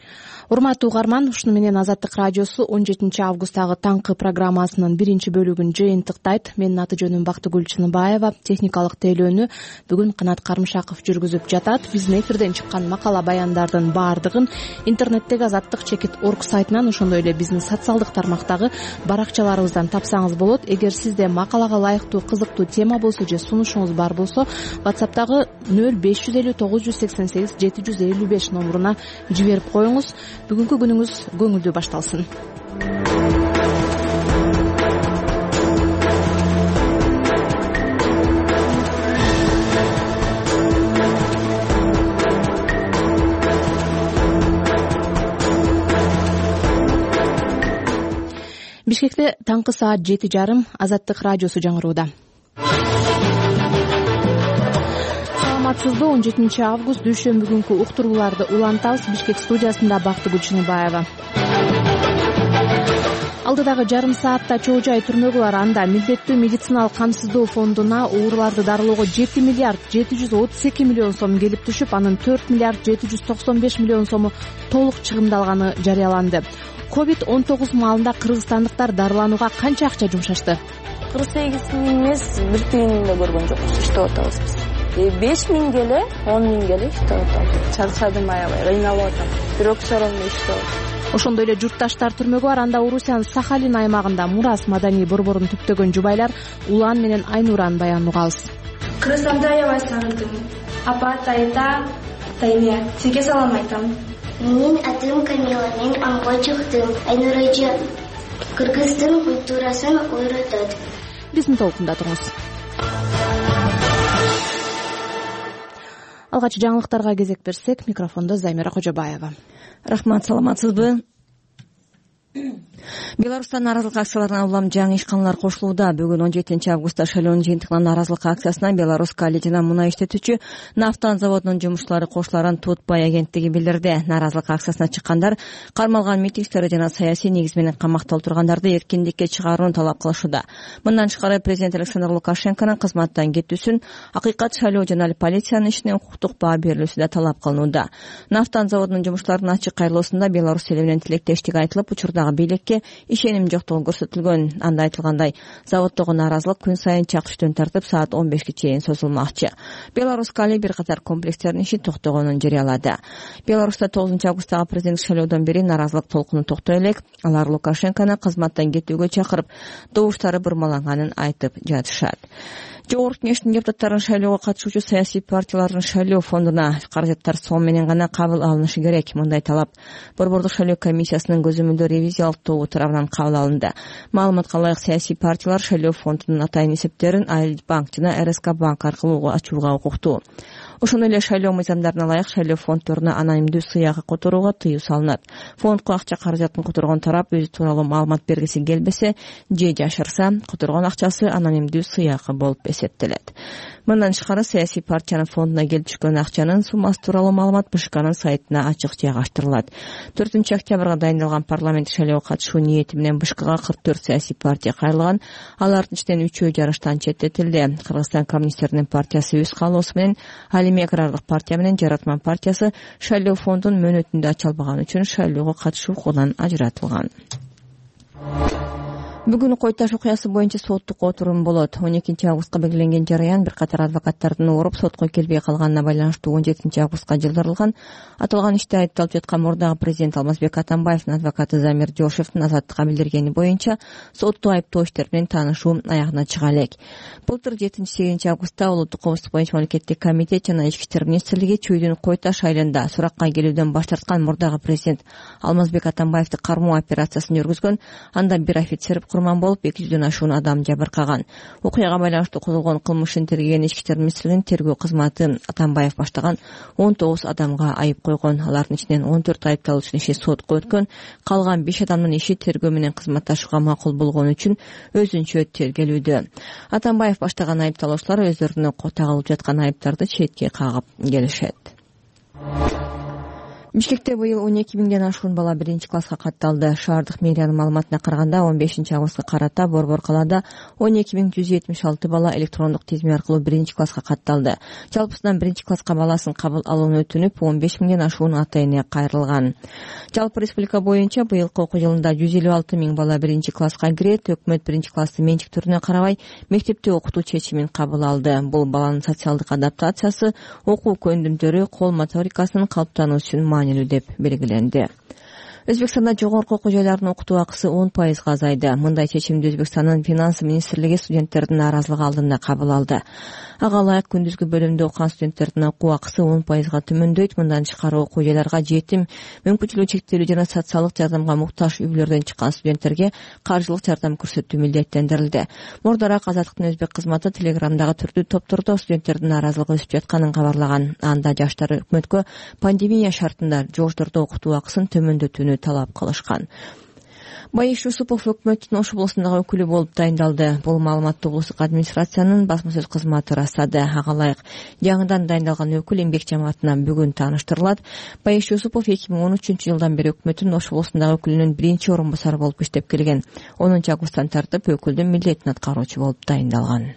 урматтуу угарман, ушуну менен Азаттык радиосу он жетинчи августтагы таңкы программасынын биринчи бөлүгүн жыйынтыктайт. Менин аты жөнүм Бактыгүл Чыныбаева. Техникалык тейлөөнү бүгүн Канат Карымшаков жүргүзүп жатат. Биздин эфирден чыккан макала баяндардын баардыгын интернеттеги азаттык чекит орг сайтынан, ошондой эле биздин социалдык тармактагы баракчаларыбыздан тапсаңыз болот. Эгер сизде макалага ылайыктуу кызыктуу тема болсо же сунушуңуз бар болсо, WhatsApp'тагы нөл беш жүз элүү тогуз жүз сексен сегиз жети жүз элүү беш номуруна жиберип коюңуз. Бүгүнкү күнүңүз көңүлдүү башталсын. Бишкекте таңкы саат жети жарым Азаттык радиосу жаңырууда. Саламатсызбы? он жетинчи август дүйшөмбү күнкү уктурууларды улантабыз. Бишкек студиясында Бактыгүл Чыныбаева. Алдыдагы жарым саатта Чоо Жай түрмөгү бар. Анда милдеттүү медициналык камсыздоо фондуна ууруларды дарылоого жети миллиард жети жүз отуз эки миллион сом келип түшүп, анын төрт миллиард жети жүз токсон беш миллион сому толук чыгымдалганы жарыяланды. ковид он тогуз маалында кыргызстандыктар дарыланууга канча акча жумшашты? кырк сегиз миң эмес, бир тыйын да көргөн жокпуз. Иштеп атабыз биз. беш миңге эле, он миңге эле иштеп атабыз. Чарчадым, аябай кыйналып атам. Бирок соромой иштеп атам. Ошондой эле журтташтар түрмөгү бар. Анда Орусиянын Сахалин аймагында Мурас маданий борборун түптөгөн жубайлар Улан менен Айнуранын баянын угабыз. Кыргызстанды аябай сагындым. Апа, тайта, тайме. Сизге салам айтам. Менин атым Камила, мен аңга чыктым. Айнуражы кыргыздын культурасын үйрөтөт. Биздин толкунда туруңуз. Алгач жаңылыктарга кезек берсек, микрофондо Замира Кожобаева. Рахмат, саламатсызбы? Беларустан нааразылык акцияларына улам жаңы ишканалар кошулууда. Бүгүн он жетинчи августта шайлоонун жыйынтыгына нааразылык акциясына Беларусь Кали жана мунай иштетүүчү Нафтан заводунун жумушчулары кошуларын Тутбай агенттиги билдирди. Нааразылык акциясына чыккандар кармалган митингчилер жана саясий негиз менен камакта отургандарды эркиндикке чыгарууну талап кылышууда. Мындан тышкары президент Александр Лукашенконун кызматтан кетүүсүн, акыйкат шайлоо жана полициянын ишине укуктук баа берилүүсү да талап кылынууда. Нафтан заводунун жумушчуларынын ачык кайрылуусунда Беларусь эли менен тилектештик айтылып, учурдагы бийликке ишеним жоктугу көрсөтүлгөн. Анда айтылгандай, заводдогу нааразылык күн сайын чак түштөн тартып саат он бешке чейин созулмакчы. Беларусь Кали бир катар комплекстердин иши токтогонун жарыялады. Беларусьта тогузунчу августтагы президенттик шайлоодон бери нааразылык толкуну токтой элек. Алар Лукашенкону кызматтан кетүүгө чакырып, добуштары бурмаланганын айтып жатышат. Жогорку кеңештин депутаттарын шайлоого катышуучу саясий партиялардын шайлоо фондуна каражаттар сом менен гана кабыл алынышы керек. Мындай талап Борбордук шайлоо комиссиясынын көзөмөлдөө ревизиялык тобу тарабынан кабыл алынды. Маалыматка ылайык, саясий партиялар шайлоо фондунун атайын эсептерин Айлык банк жана эр эс ка банк аркылуу ачууга укуктуу. Ошондой эле шайлоо мыйзамдарына ылайык шайлоо фонддоруна анонимдүү сыйакы которууга тыюу салынат. Фондко акча каражатын которгон тарап өзү тууралуу маалымат бергиси келбесе же жашырса, которгон акчасы анонимдүү сыйакы болуп эсептелет. Мындан тышкары саясий партиянын фондуна келип түшкөн акчанын суммасы тууралуу маалымат БШКнын сайтына ачык жайгаштырылат. төртүнчү октябрга дайындалган парламент шайлоого катышуу ниети менен БШКга кырк төрт саясий партия кайрылган. Алардын ичинен үчөө жарыштан четтетилди. Кыргызстан коммунисттеринин партиясы өз каалоосу менен, Алимий агрардык партия менен Жаратман партиясы шайлоо фондун мөөнөтүндө ача албаганы үчүн шайлоого катышуу укугунан ажыратылган. Бүгүн Кой Таш окуясы боюнча соттук отурум болот. он экинчи августка белгиленген жарыян бир катар адвокаттардын ооруп сотко келбей калганына байланыштуу он жетинчи августка жылдырылган. Аталган иште айыпталып жаткан мурдагы президент Алмазбек Атамбаевдин адвокаты Замир Жошевдин Азаттыкка билдиргени боюнча соттуу айыптоо иштер менен таанышуу аягына чыга элек. Былтыр жетинчи сегизинчи августта улуттук коомчулук боюнча мамлекеттик комитет жана ички иштер министрлиги Чүйдүн Кой Таш айылында суракка келүүдөн баш тарткан мурдагы президент Алмазбек Атамбаевди кармоо операциясын жүргүзгөн. Анда бир офицер курман болуп эки жүздөн ашуун адам жабыркаган. Окуяга байланыштуу козголгон кылмыш ишин тергеген ички иштер министрлигинин тергөө кызматы Атамбаев баштаган он тогуз адамга айып койгон. Алардын ичинен он төрт айыпталуучунун иши сотко өткөн. Калган беш адамдын иши тергөө менен кызматташууга макул болгону үчүн өзүнчө тергелүүдө. Атамбаев баштаган айыпталуучулар өздөрүнө тагылып жаткан айыптарды четке кагып келишет. Бишкекте быйыл он эки миңден ашуун бала биринчи класска катталды. Шаардык мэриянын маалыматына караганда он бешинчи августка карата Борбор калаада он эки миң жүз жетимиш алты бала электрондук тизме аркылуу биринчи класска катталды. Жалпысынан биринчи класска баласын кабыл алууну өтүнүп он беш миңден ашуун ата эне кайрылган. Жалпы республика боюнча быйылкы окуу жылында жүз элүү алты миң бала биринчи класска кирет. Өкмөт биринчи классты менчик түрүнө карабай мектепте окутуу чечимин кабыл алды. Бул баланын социалдык адаптациясы, окуу көндүмдөрү, кол моторикасынын калыптануусу үчүн маанилүү деп белгиленди. Өзбекстанда жогорку окуу жайлардын окутуу акысы он пайызга азайды. Мындай чечимди Өзбекстандын финанс министрлиги студенттердин нааразылыгы алдында кабыл алды. Ага ылайык күндүзгү бөлүмдө окуган студенттердин окуу акысы он пайызга төмөндөйт. Мындан тышкары окуу жайларга жетим, мүмкүнчүлүгү чектелүү жана социалдык жардамга муктаж үй бүлөлөрдөн чыккан студенттерге каржылык жардам көрсөтүү милдеттендирилди. Мурдараак Азаттыктын өзбек кызматы Телеграмдагы түрдүү топтордо студенттердин нааразылыгы өсүп жатканын кабарлаган. Анда жаштар өкмөткө пандемия шартында жолдордо окутуу акысын төмөндөтүүнү талап кылышкан. Байыш Юсупов өкмөттүн Ош облусундагы өкүлү болуп дайындалды. Бул маалыматты облустук администрациянын басма сөз кызматы ырастады. Ага ылайык жаңыдан дайындалган өкүл эмгек жамаатына бүгүн тааныштырылат. Байыш Юсупов эки миң он үчүнчү жылдан бери өкмөттүн Ош облусундагы өкүлүнүн биринчи орун басары болуп иштеп келген. онунчу августтан тартып өкүлдүн милдетин аткаруучу болуп дайындалган.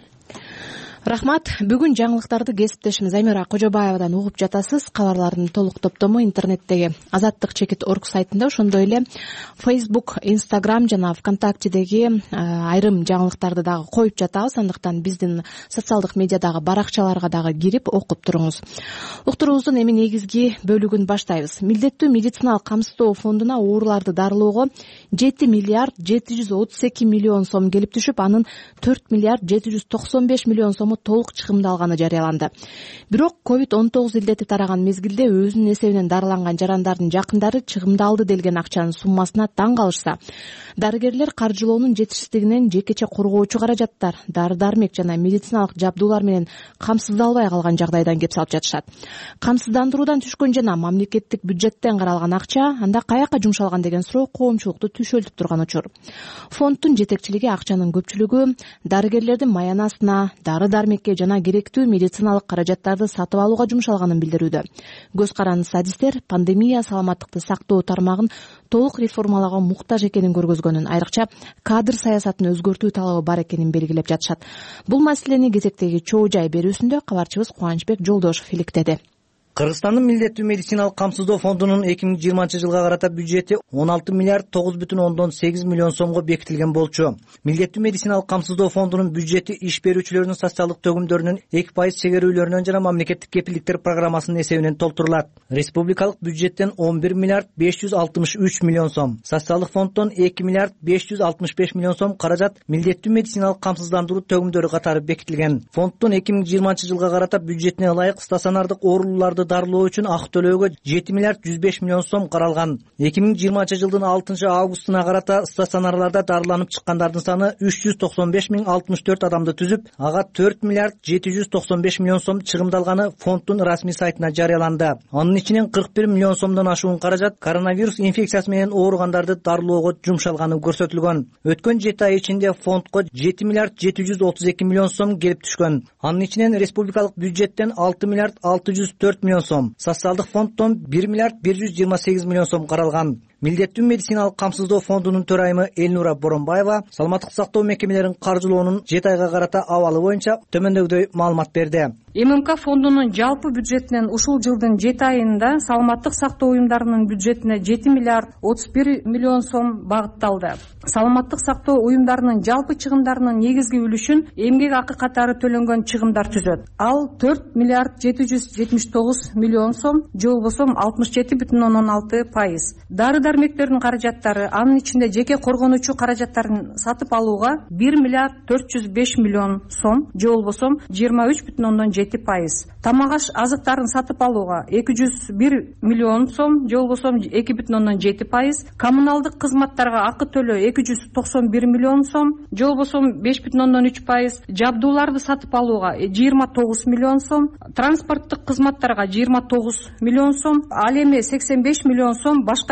Рахмат. Бүгүн жаңылыктарды кесиптешimiz Аймира Кожобаевадан угуп жатасыз. Кабарлардын толук топтому интернеттеги азаттык чекит точка орг сайтында, ошондой эле Facebook, Instagram жана ВКонтактедеги айрым жаңылыктарды дагы коюп жатабыз. Андыктан биздин социалдык медиадагы баракчаларга дагы кирип окуп туруңуз. Уктуруубуздун эми негизги бөлүгүн баштайбыз. Милдеттүү медициналык камсыздоо фондуна ооруларды дарылоого жети миллиард жети жүз отуз эки миллион сом келип түшүп, анын төрт миллиард жети жүз токсон беш миллион сом толук чыгымдалганы жарыяланды. Бирок ковид он тогуз илдети тараган мезгилде өзүнүн эсебинен дарыланган жарандардын жакындары чыгымдалды делген акчанын суммасына таң калышса, дарыгерлер каржылоонун жетишсиздигинен жекече коргоочу каражаттар, дары-дармек жана медициналык жабдуулар менен камсыздалбай калган жагдайдан кеп салып жатышат. Камсыздандыруудан түшкөн жана мамлекеттик бюджеттен каралган акча анда каяка жумшалган деген суроо коомчулукту түшөлтүп турган учур. Фонддун жетекчилиги акчанын көпчүлүгү дарыгерлердин маянасына, дары-дармекке жана керектүү медициналык каражаттарды сатып алууга жумшалганын билдирүүдө. Көз карандысы адистер пандемия саламаттыкты сактоо тармагын толук реформалоого муктаж экенин көргөзгөнүн, айрыкча кадр саясатын өзгөртүү талабы бар экенин белгилеп жатышат. Бул маселени кезектеги чоо жай берүүсүндө кабарчыбыз Кубанычбек Жолдошов иликтеди. Кыргызстандын милдеттүү медициналык камсыздоо фондунун эки миң жыйырманчы жылга карата бюджети он алты миллиард тогуз бүтүн ондон сегиз миллион сомго бекитилген болчу. Милдеттүү медициналык камсыздоо фондунун бюджети иш берүүчүлөрдүн социалдык төгүмдөрүнүн эки пайыз чегерүүлөрүнөн жана мамлекеттик кепилдиктер программасынын эсебинен толтурулат. Республикалык бюджеттен он бир миллиард беш жүз алтымыш үч миллион сом, социалдык фонддон эки миллиард беш жүз алтымыш беш миллион сом каражат милдеттүү медициналык камсыздандыруу төгүмдөрү катары бекитилген. Фонддун эки миң жыйырманчы жылга карата бюджетине ылайык стационардык оорулууларды дарылоо үчүн акы төлөөгө жети миллиард жүз беш миллион сом каралган. эки миң жыйырманчы жылдын алтынчы августуна карата стационарларда дарыланып чыккандардын саны үч жүз токсон беш миң алтымыш төрт адамды түзүп, ага төрт миллиард жети жүз токсон беш миллион сом чыгымдалганы фонддун расмий сайтына жарыяланды. Анын ичинен кырк бир миллион сомдон ашуун каражат коронавирус инфекциясы менен ооругандарды дарылоого жумшалганы көрсөтүлгөн. Өткөн жети ай ичинде фондко жети миллиард жети жүз отуз эки миллион сом келип түшкөн. Анын ичинен республикалык бюджеттен алты миллиард алты жүз төрт миллион сом, социалдык фонддон бир миллиард бир жүз жыйырма сегиз миллион сом каралган. Милдеттүү медициналык камсыздоо фондунун төрайымы Элнура Боронбаева саламаттык сактоо мекемелерин каржылоонун жети айга карата абалы боюнча төмөндөгүдөй маалымат берди. ММК фондунун жалпы бюджетинен ушул жылдын жети айында саламаттык сактоо уюмдарынын бюджетине жети миллиард отуз бир миллион сом багытталды. Саламаттык сактоо уюмдарынын жалпы чыгымдарынын негизги үлүшүн эмгек акы катары төлөнгөн чыгымдар түзөт. Ал төрт миллиард жети жүз жетимиш тогуз миллион сом, же болбосо алтымыш жети бүтүн ондон алты пайыз. Дары-дармектердин каражаттары, анын ичинде жеке коргонуучу каражаттарын сатып алууга бир миллиард төрт жүз беш миллион сом, же болбосо жыйырма үч бүтүн ондон жети пайыз. Тамак-аш азыктарын сатып алууга эки жүз бир миллион сом, же болбосо эки бүтүн ондон жети пайыз. Коммуналдык кызматтарга акы төлөө эки жүз токсон бир миллион сом, же болбосо беш бүтүн ондон үч пайыз. Жабдууларды сатып алууга жыйырма тогуз миллион сом, транспорттук кызматтарга жыйырма тогуз миллион сом, ал эми сексен беш миллион сом башка чыгымдар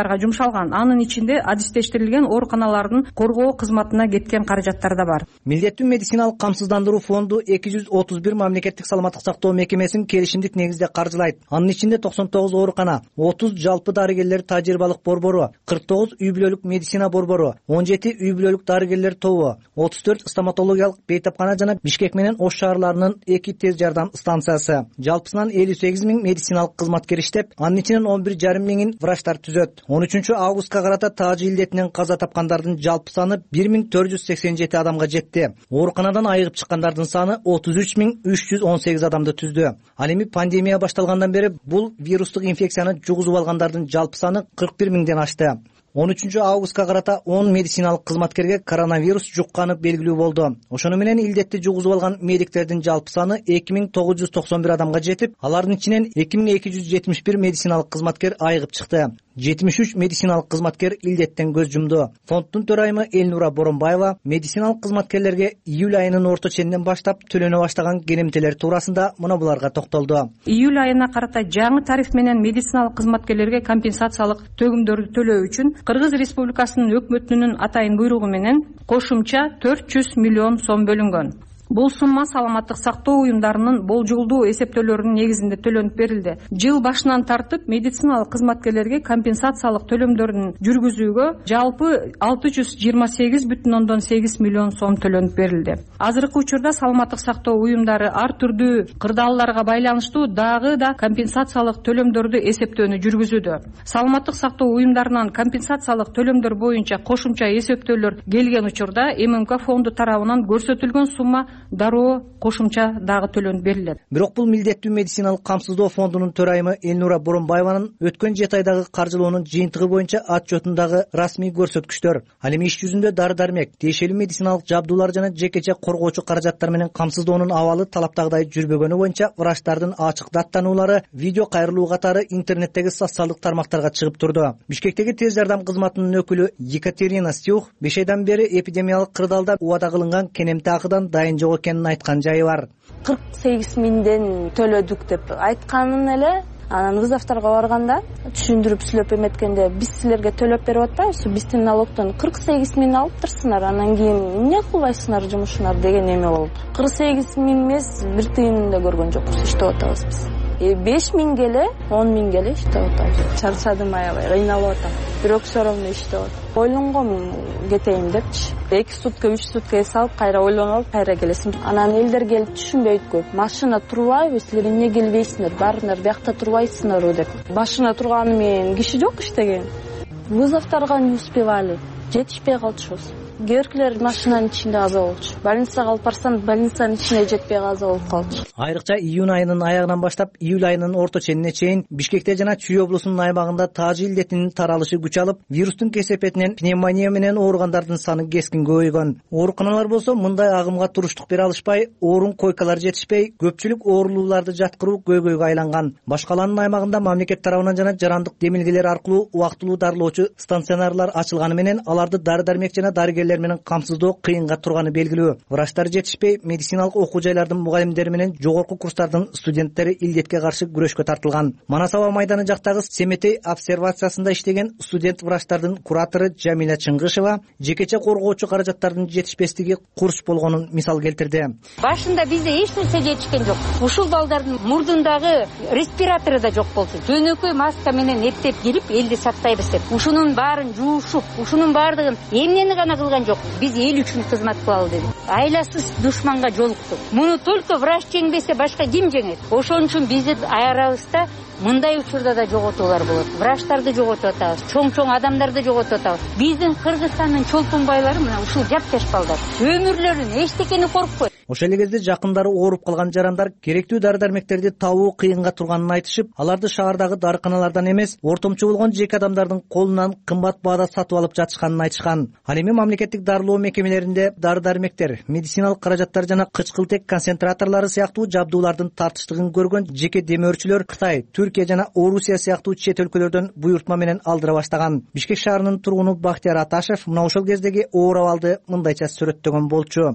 ооруканаларга жумшалган. Анын ичинде адистештирилген ооруканалардын коргоо кызматына кеткен каражаттар да бар. Милдеттүү медициналык камсыздандыруу фонду эки жүз отуз бир мамлекеттик саламаттык сактоо мекемесин келишимдик негизде каржылайт. Анын ичинде токсон тогуз оорукана, отуз жалпы дарыгерлер тажрыйбалык борбору, кырк тогуз үй бүлөлүк медицина борбору, он жети үй бүлөлүк дарыгерлер тобу, отуз төрт стоматологиялык бейтапкана жана Бишкек менен Ош шаарларынын эки тез жардам станциясы. Жалпысынан элүү сегиз миң медициналык кызматкер иштеп, анын ичинен он бир жарым миңин врачтар түзөт. он үчүнчү августка карата таажы илдетинен каза тапкандардын жалпы саны бир миң төрт жүз сексен жети адамга жетти. Ооруканадан айыгып чыккандардын саны отуз үч миң үч жүз он сегиз адамды түздү. Ал эми пандемия башталгандан бери бул вирустук инфекцияны жугузуп алгандардын жалпы саны кырк бир миңден ашты. он үчүнчү августка карата он медициналык кызматкерге коронавирус жукканы белгилүү болду. Ошону менен илдетти жугузуп алган медиктердин жалпы саны эки миң тогуз жүз токсон бир адамга жетип, алардын ичинен эки миң эки жүз жетимиш бир медициналык кызматкер айыгып чыкты. жетимиш үч медициналык кызматкер илдеттен көз жумду. Фонддун төрайымы Элнура Боронбаева медициналык кызматкерлерге июль айынын орто ченинен баштап төлөнө баштаган керемтелер туурасында мына буларга токтолду. Июль айына карата жаңы тариф менен медициналык кызматкерлерге компенсациялык төгүмдөрдү төлөө үчүн Кыргыз Республикасынын өкмөтүнүн атайын буйругу менен кошумча төрт жүз миллион сом бөлүнгөн. Бул сумма саламаттык сактоо уюмдарынын болжолдуу эсептөөлөрүнүн негизинде төлөнүп берилди. Жыл башынан тартып медициналык кызматкерлерге компенсациялык төлөмдөрдүн жүргүзүүгө жалпы алты жүз жыйырма сегиз бүтүн ондон сегиз миллион сом төлөнүп берилди. Азыркы учурда саламаттык сактоо уюмдары ар түрдүү кырдаалдарга байланыштуу дагы да компенсациялык төлөмдөрдү эсептөөнү жүргүзүүдө. Саламаттык сактоо уюмдарынан компенсациялык төлөмдөр боюнча кошумча эсептөөлөр келген учурда ММК фонду тарабынан көрсөтүлгөн сумма дароо кошумча дагы төлөнүп берилет. Бирок бул милдеттүү медициналык камсыздоо фондунун төрайымы Элнура Боронбаеванын өткөн жети айдагы каржылоонун жыйынтыгы боюнча отчетундагы расмий көрсөткүчтөр. Ал эми иш жүзүндө дары-дармек, тиешелүү медициналык жабдуулар жана жекече коргоочу каражаттар менен камсыздоонун абалы талаптагыдай жүрбөгөнү боюнча врачтардын ачык даттануулары видео кайрылуу катары интернеттеги социалдык тармактарга чыгып турду. Бишкектеги тез жардам кызматынын өкүлү Екатерина Стюх беш айдан бери эпидемиялык кырдаалда убада кылынган кенемти акыдан дайын жок экенин айткан жайы бар. кырк сегиз миңден төлөдүк деп айтканын эле анан вызовторго барганда түшүндүрүп сүйлөп эметкенде биз силерге төлөп берип атпайбызбы, биздин налогтон кырк сегиз миң алыптырсыңар, анан кийин эмне кылбайсыңар жумушуңар деген эме болду. кырк сегиз миң эмес, бир тыйынын да көргөн жокпуз, иштеп атабыз биз. беш миңге эле он миңге эле иштеп атабыз. Чарчадым аябай, кыйналып атам. Бирок все равно иштеп атам. Ойлонгом кетейин депчи. эки сутка, үч сутка эс алып, кайра ойлонуп алып, кайра келесиң. Анан элдер келип түшүнбөйт көп. Машина турбайбы, силер эмне келбейсиңер? Барыңар, биякта турбайсыңарбы деп. Машина турганы менен киши жок иштеген. Вызовторго не успевали. Жетишпей калчубуз. Кээ машинанын ичинде аза болчу. Больницага алып барсам, больницанын ичине жетпей аза болуп калчу. Айрыкча июнь айынын аягынан баштап июль айынын орто ченине чейин Бишкекте жана Чүй облусунун аймагында таажы илдетинин таралышы күч алып, вирустун кесепетинен пневмония менен ооругандардын саны кескин көбөйгөн. Ооруканалар болсо мындай агымга туруштук бере алышпай, орун койкалар жетишпей, көпчүлүк оорулууларды жаткыруу көйгөйгө айланган. Башкаланын аймагында мамлекет тарабынан жана жарандык демилгелер аркылуу убактылуу дарылоочу станционарлар ачылганы менен аларды дары-дармек жана дарыгерлер менен камсыздоо кыйынга турганы белгилүү. Врачтар жетишпей, медициналык окуу жайлардын мугалимдери менен жогорку курстардын студенттери илдетке каршы күрөшкө тартылган. Манасаба майданы жактагы Семетей обсервациясында иштеген студент врачтардын куратору Жамиля Чыңгышева жекече коргоочу каражаттардын жетишпестиги курч болгонун мисал келтирди. Башында бизде эч нерсе жетишкен жок. Ушул балдардын мурдундагы респиратору да жок болду. Жөнөкөй маска менен эптеп келип элди сактайбыз деп. Ушунун баарын жуушуп, ушунун баардыгын эмнени гана кылган жок. Биз эл үчүн кызмат кылалы дедик. Айласыз душманга жолуктук. Муну только врач жеңбесе башка ким жеңет? Ошон үчүн биздин аярабызда мындай учурда да жоготуулар болот. Врачтарды жоготуп атабыз, чоң-чоң адамдарды жоготуп атабыз. Биздин Кыргызстандын чолтунбайлары мына ушул жап-жаш балдар. Өмүрлөрүн эчтекени коркпойт. Ошол эле кезде жакындары ооруп калган жарандар керектүү дары-дармектерди табуу кыйынга турганын айтышып, аларды шаардагы дарыканалардан эмес, ортомчу болгон жеке адамдардын колунан кымбат баада сатып алып жатышканын айтышкан. Ал эми мамлекеттик дарылоо мекемелеринде дары-дармектер, медициналык каражаттар жана кычкылтек концентраторлору сыяктуу жабдуулардын тартыштыгын көргөн жеке демөөрчүлөр Кытай, Түркия жана Орусия сыяктуу чет өлкөлөрдөн буйртма менен алдыра баштаган. Бишкек шаарынын тургуну Бактияр Аташев мына ошол кездеги оор абалды мындайча сүрөттөгөн болчу.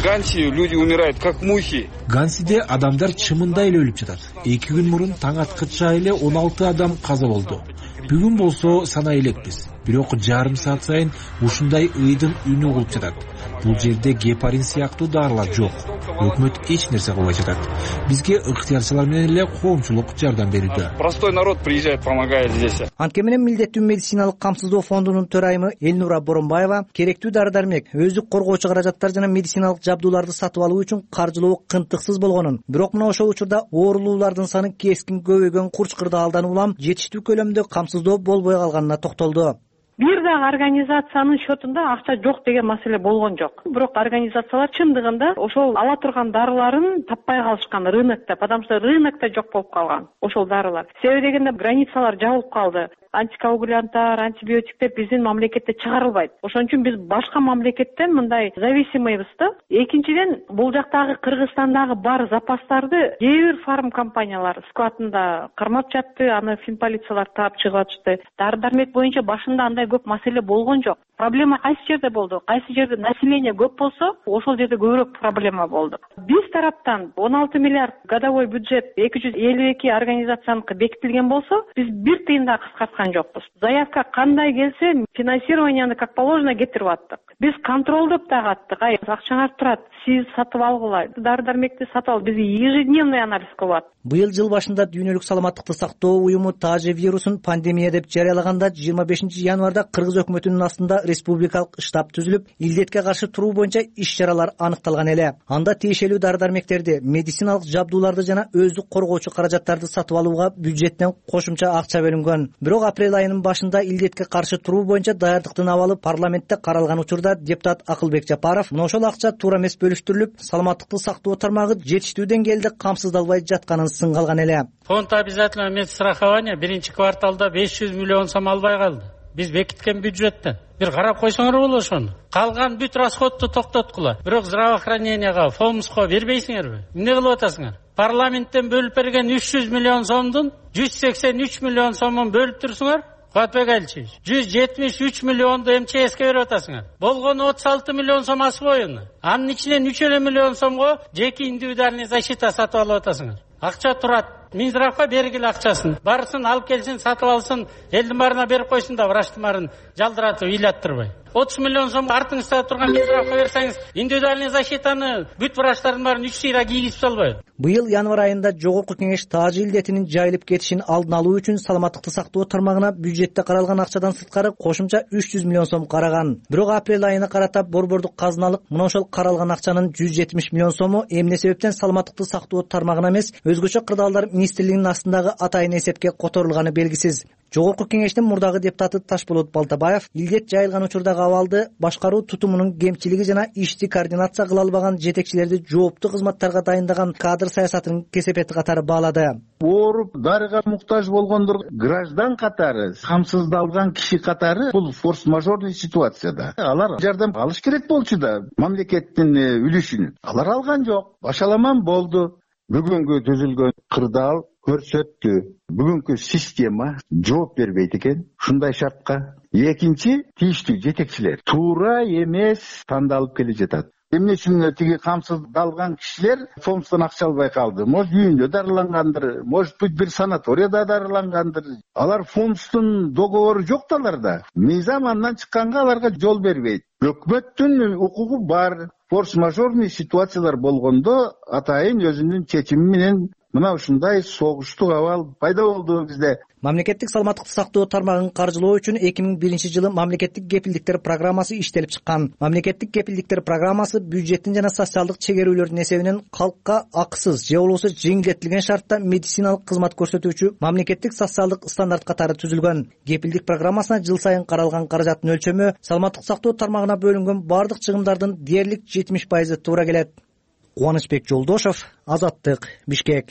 Ганси люди умирают как мухи. Гансиде адамдар чымындай эле өлүп жатат. эки күн мурун таң аткыча эле он алты адам каза болду. Бүгүн болсо санай элекпиз. Бирок жарым саат сайын ушундай ыйдын үнү угулуп жатат. Бул жерде гепарин сыяктуу дарылар жок. Өкмөт эч нерсе кылбай жатат. Бизге ыктыярчылар менен эле коомчулук жардам берүүдө. Простой народ приезжает, помогает здесь. Анткени менен милдеттүү медициналык камсыздоо фондунун төрайымы Элнура Боронбаева керектүү дары-дармек, өздүк коргоочу каражаттар жана медициналык жабдууларды сатып алуу үчүн каржылоо кынтыксыз болгонун, бирок мына ошол учурда оорулуулардын саны кескин көбөйгөн Курч кырдаалдан улам жетиштүү көлөмдө камсыздоо болбой калганына токтолду. Бир дагы организациянын счетунда акча жок деген маселе болгон жок. Бирок организациялар чындыгында ошол ала турган дарыларын таппай калышкан рынокто, потому что рынокто жок болуп калган ошол дарылар. Себеби дегенде границалар жабылып калды. Антикоагулянттар, антибиотиктер биздин мамлекетте чыгарылбайт. Ошон үчүн биз башка мамлекеттен мындай зависимыйбыз да. Экинчиден, бул жактагы Кыргызстандагы бар запастарды кээ бир фарм компаниялар складында кармап жатты, аны финполициялар таап чыгып атышты. Дары-дармек боюнча башында андай көп маселе болгон жок. Проблема кайсы жерде болду? Кайсы жерде население көп болсо, ошол жерде көбүрөөк проблема болду. Биз тараптан он алты миллиард годовой бюджет эки жүз элүү эки организацияныкы бекитилген болсо, биз бир тыйын да кыскарткан жокпуз. Заявка кандай келсе, финансированияны как положено кетирип аттык. Биз контролдоп дагы аттык. Ай, акчаңар турат, сиз сатып алгыла. Дары-дармекти сатып ал, биз ежедневный анализ кылып. Быйыл жыл башында Дүйнөлүк саламаттыкты сактоо уюму тажи вирусун пандемия деп жарыялаганда жыйырма бешинчи январда Кыргыз өкмөтүнүн астында республикалык штаб түзүлүп, илдетке каршы туруу боюнча иш-чаралар аныкталган эле. Анда тиешелүү дары-дармектерди, медициналык жабдууларды жана өздүк коргоочу каражаттарды сатып алууга бюджеттен кошумча акча бөлүнгөн. Бирок апрель айынын башында илдетке каршы туруу боюнча даярдыктын абалы парламентте каралган учурда депутат Акылбек Жапаров мына ошол акча туура эмес бөлүштүрүлүп, саламаттыкты сактоо тармагы жетиштүү деңгээлде камсыздалбай жатканын сынгалган эле. Фонд обязательного медстрахования биринчи кварталда беш жүз миллион сом албай калды. Биз бекиткен бюджеттен. Бир карап койсоңор болот ошону. Калган бүт расходту токтоткула. Бирок здравоохраненияга, фомско бербейсиңерби? Эмне кылып атасыңар? Парламенттен бөлүп берген үч жүз миллион сомдун жүз сексен үч миллион сомун бөлүп турсуңар. Куатбек Алчевич, жүз жетимиш үч миллионду эм че эске берип атасыңар. Болгону отуз алты миллион сом освоено. Анын ичинен үч эле миллион сомго жеке индивидуальный защита сатып алып атасыңар. Акча турат. Минздравга бергиле акчасын. Барсын, алып келсин, сатып алсын, элдин баарына берип койсун да врачтын баарын жалдыратып, ыйлаттырбай. отуз миллион сом артыңызда турган Минздравга берсеңиз, индивидуальный защитаны бүт врачтардын баарын үч сыйра кийгизип салбайбы? Быйыл январь айында Жогорку Кеңеш тажы илдетинин жайылып кетишин алдын алуу үчүн саламаттыкты сактоо тармагына бюджетте каралган акчадан сырткары кошумча үч жүз миллион сом караган. Бирок апрель айына карата борбордук казыналык мына ошол каралган акчанын жүз жетимиш миллион сому эмне себептен саламаттыкты сактоо тармагына эмес, өзгөчө кырдаалдар министрлигинин астындагы атайын эсепке которулганы белгисиз. Жогорку Кеңештин мурдагы депутаты Ташболот Балтабаев илдет жайылган учурдагы абалды башкаруу тутумунун кемчилиги жана ишти координация кыла албаган жетекчилерди жооптуу кызматтарга дайындаган кадр саясатынын кесепети катары баалады. Ооруп дарыга муктаж болгондор граждан катары, камсыздалган киши катары бул форс-мажорный ситуацияда. Алар жардам алыш керек болчу да мамлекеттин үлүшүн. Алар алган жок. Башаламан болду. Бүгүнкү түзүлгөн кырдаал көрсөттү. Бүгүнкү система жооп бербейт экен ушундай шартка. Экинчи, тийиштүү жетекчилер туура эмес тандалып келе жатат. Эмне үчүн тиги камсыздалган кишилер фомстон акча албай калды? Может, үйүндө дарылангандыр, может быть, бир санаторияда дарылангандыр. Алар фомстун договору жок да аларда. Мыйзам андан чыкканга аларга жол бербейт. Өкмөттүн укугу бар. Форс-мажорный ситуациялар болгондо атайын өзүнүн чечими менен мына ушундай согуштук абал пайда болду бизде. Мамлекеттик саламаттыкты сактоо тармагын каржылоо үчүн эки миң биринчи жылы мамлекеттик кепилдиктер программасы иштелип чыккан. Мамлекеттик кепилдиктер программасы бюджеттин жана социалдык чегерүүлөрдүн эсебинен калкка акысыз же болбосо жеңилдетилген шартта медициналык кызмат көрсөтүүчү мамлекеттик социалдык стандарт катары түзүлгөн. Кепилдик программасына жыл сайын каралган каражаттын өлчөмү саламаттык сактоо тармагына бөлүнгөн бардык чыгымдардын дээрлик жетимиш пайызы туура келет. Кубанычбек Жолдошов, Азаттык, Бишкек.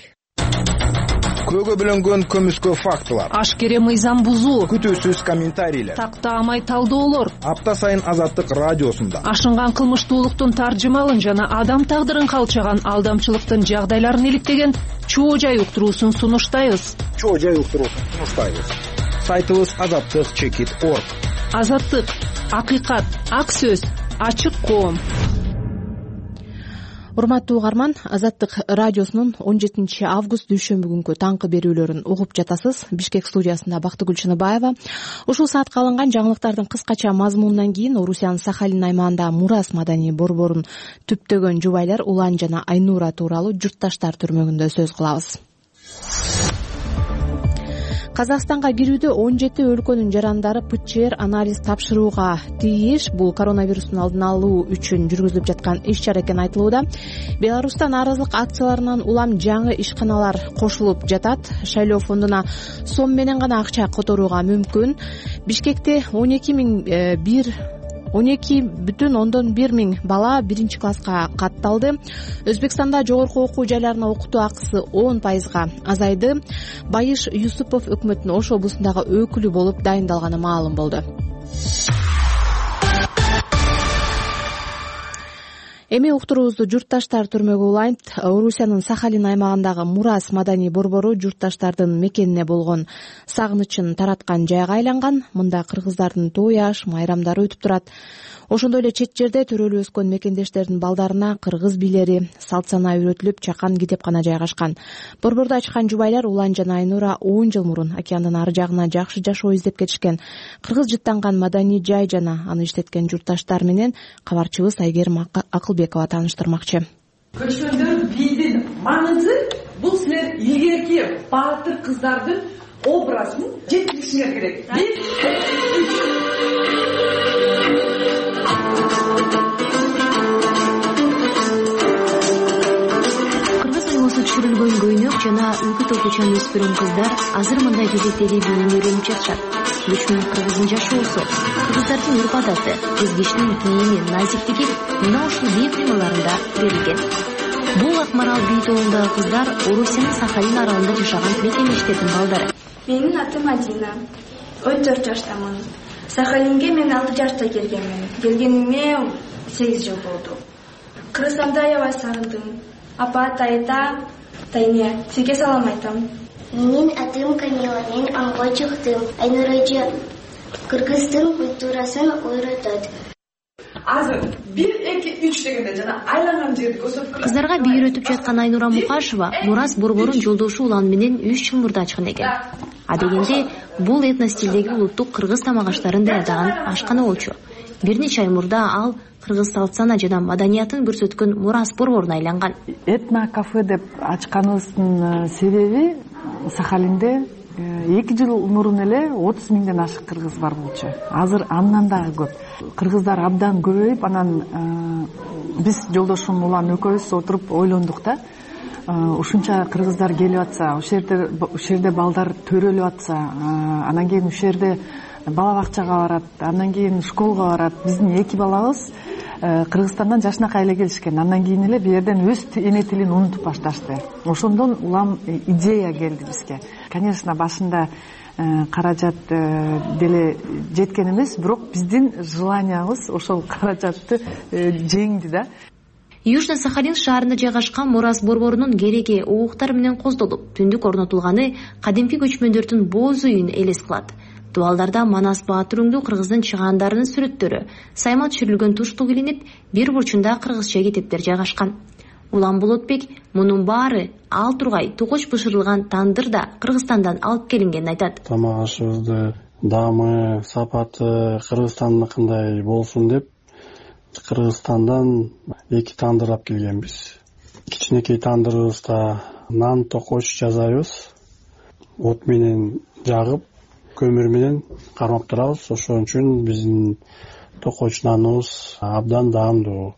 Көөгө бөлөнгөн көмүскө фактылар, ашкере мыйзам бузуу, күтүүсүз комментарийлер, тактаамай талдоолор апта сайын Азаттык радиосунда ашынган кылмыштуулуктун таржымалын жана адам тагдырын калчаган алдамчылыктын жагдайларын иликтеген чоо жай уктуруусун сунуштайбыз. Чоо жай уктуруусун сунуштайбыз. Сайтыбыз азаттык чекит точка орг. Азаттык, акыйкат, ак сөз, ачык коом. урматтуу угарман, Азаттык радиосунун он жетинчи август дүйшөмбү күнкү таңкы берүүлөрүн угуп жатасыз. Бишкек студиясында Бактыгүл Чыныбаева. Ушул саатка алынган жаңылыктардын кыскача мазмунунан кийин Орусиянын Сахалин аймагында Мурас маданий борборун түптөгөн жубайлар Улан жана Айнура тууралуу журтташтар түрмөгүндө сөз кылабыз. Казакстанга кирүүдө он жети өлкөнүн жарандары ПЧР анализ тапшырууга тийиш. Бул коронавирустун алдын алуу үчүн жүргүзүлүп жаткан иш-чара экени айтылууда. Беларуста нааразылык акцияларынан улам жаңы ишканалар кошулуп жатат. Шайлоо фондуна сом менен гана акча которууга мүмкүн. Бишкекте он эки миң бир он эки бүтүн ондон бир миң бала биринчи класска катталды. Өзбекстанда жогорку окуу жайларына окутуу акысы он пайызга азайды. Байыш Юсупов өкмөттүн Ош облусундагы өкүлү болуп дайындалганы маалым болду. Эми уктуруубузду журтташтар түрмөгү улайт. Орусиянын Сахалин аймагындагы Мурас маданий борбору журтташтардын мекенине болгон сагынычын тараткан жайга айланган. Мында кыргыздардын той аш, майрамдары өтүп турат. Ошондой эле чет жерде төрөлүп өскөн мекендештердин балдарына кыргыз бийлери, салт санаа үйрөтүлүп, чакан китепкана жайгашкан. Борборду ачкан жубайлар Улан жана Айнура он жыл мурун океандын ары жагына жакшы жашоо издеп кетишкен. Кыргыз жыттанган маданий жай жана аны иштеткен журтташтар менен кабарчыбыз Айгерим Акылбекова тааныштырмакчы. Көчкөндөр бийдин маңызы бул силер илгерки баатыр кыздардын образын жеткиришиңер керек. Түшүрүлгөн көйнөк жана үгүт окуучан өспүрүм кыздар азыр мындай кезектеги бийүүнү үйрөнүп жатышат. Көчмөн кыргыздын жашоосу, кыргыздардын урп-адаты, кыз кишинин кийими, назиктиги мына ушул бий кыймылдарында берилген. Бул Акмарал бий тобундагы кыздар Орусиянын Сахалин аралында жашаган мекендештердин балдары. Менин атым Адина. он төрт жаштамын. Сахалинге мен алты жашта келгенмин. Келгениме сегиз жыл болду. Кыргызстанды аябай сагындым. Апа, тайта, тайне, сизге салам айтам. Менин атым Камила, мен аңга чыктым. Айнурачы кыргыздын культурасын үйрөтөт. Азыр бир эки үч дегенде жана айланган жерди көрсөткүлө. Кыздарга бий үйрөтүп жаткан Айнура Мукашева Мурас борборун жолдошу Улан менен үч жыл мурда ачкан экен. А дегенде бул этно стилдеги улуттук кыргыз тамак аштарын даярдаган ашкана болчу. Бир нече ай мурда ал кыргыз салт сана жана маданиятын көрсөткөн Мурас борборуна айланган. Этно кафе деп ачканыбыздын себеби Сахалинде эки жыл мурун эле отуз миңден ашык кыргыз бар болчу. Азыр андан дагы көп. Кыргыздар абдан көбөйүп, анан биз жолдошум Улан экөөбүз отуруп ойлондук да. Ушунча кыргыздар келип атса, ошол жерде ошол жерде балдар төрөлүп атса, анан кийин ошол жерде бала бакчага барат, андан кийин школго барат. Биздин эки балабыз Кыргызстандан жашынакай эле келишкен. Андан кийин эле бу жерден өз эне тилин унутуп башташты. Ошондон улам идея келди бизге. Конечно, башында каражат деле жеткен эмес, бирок биздин желаниябыз ошол каражатты жеңди да. Южно-Сахалин шаарында жайгашкан Мурас борборунун кереги ооктар менен коздолуп, түндүк орнотулганы кадимки көчмөндөрдүн боз үйүн элес кылат. Дуалдарда Манас Баатырыңдуу кыргыздын чыгаандарынын сүрөттөрү, сайма түшүрүлгөн туштук илинип, бир бурчунда кыргызча кетептер жайгашкан. Улан Болотбек мунун баары ал тургай токоч бышырылган тандыр да Кыргызстандан алып келингенин айтат. Тамак ашыбызды даамы, сапаты Кыргызстандыкындай болсун деп Кыргызстандан эки тандыр алып келгенбиз. Кичинекей тандырыбызда нан, токоч жасайбыз. От менен жагып, көмүр менен кармап турабыз. Ошон үчүн биздин токоч наныбыз абдан даамдуу.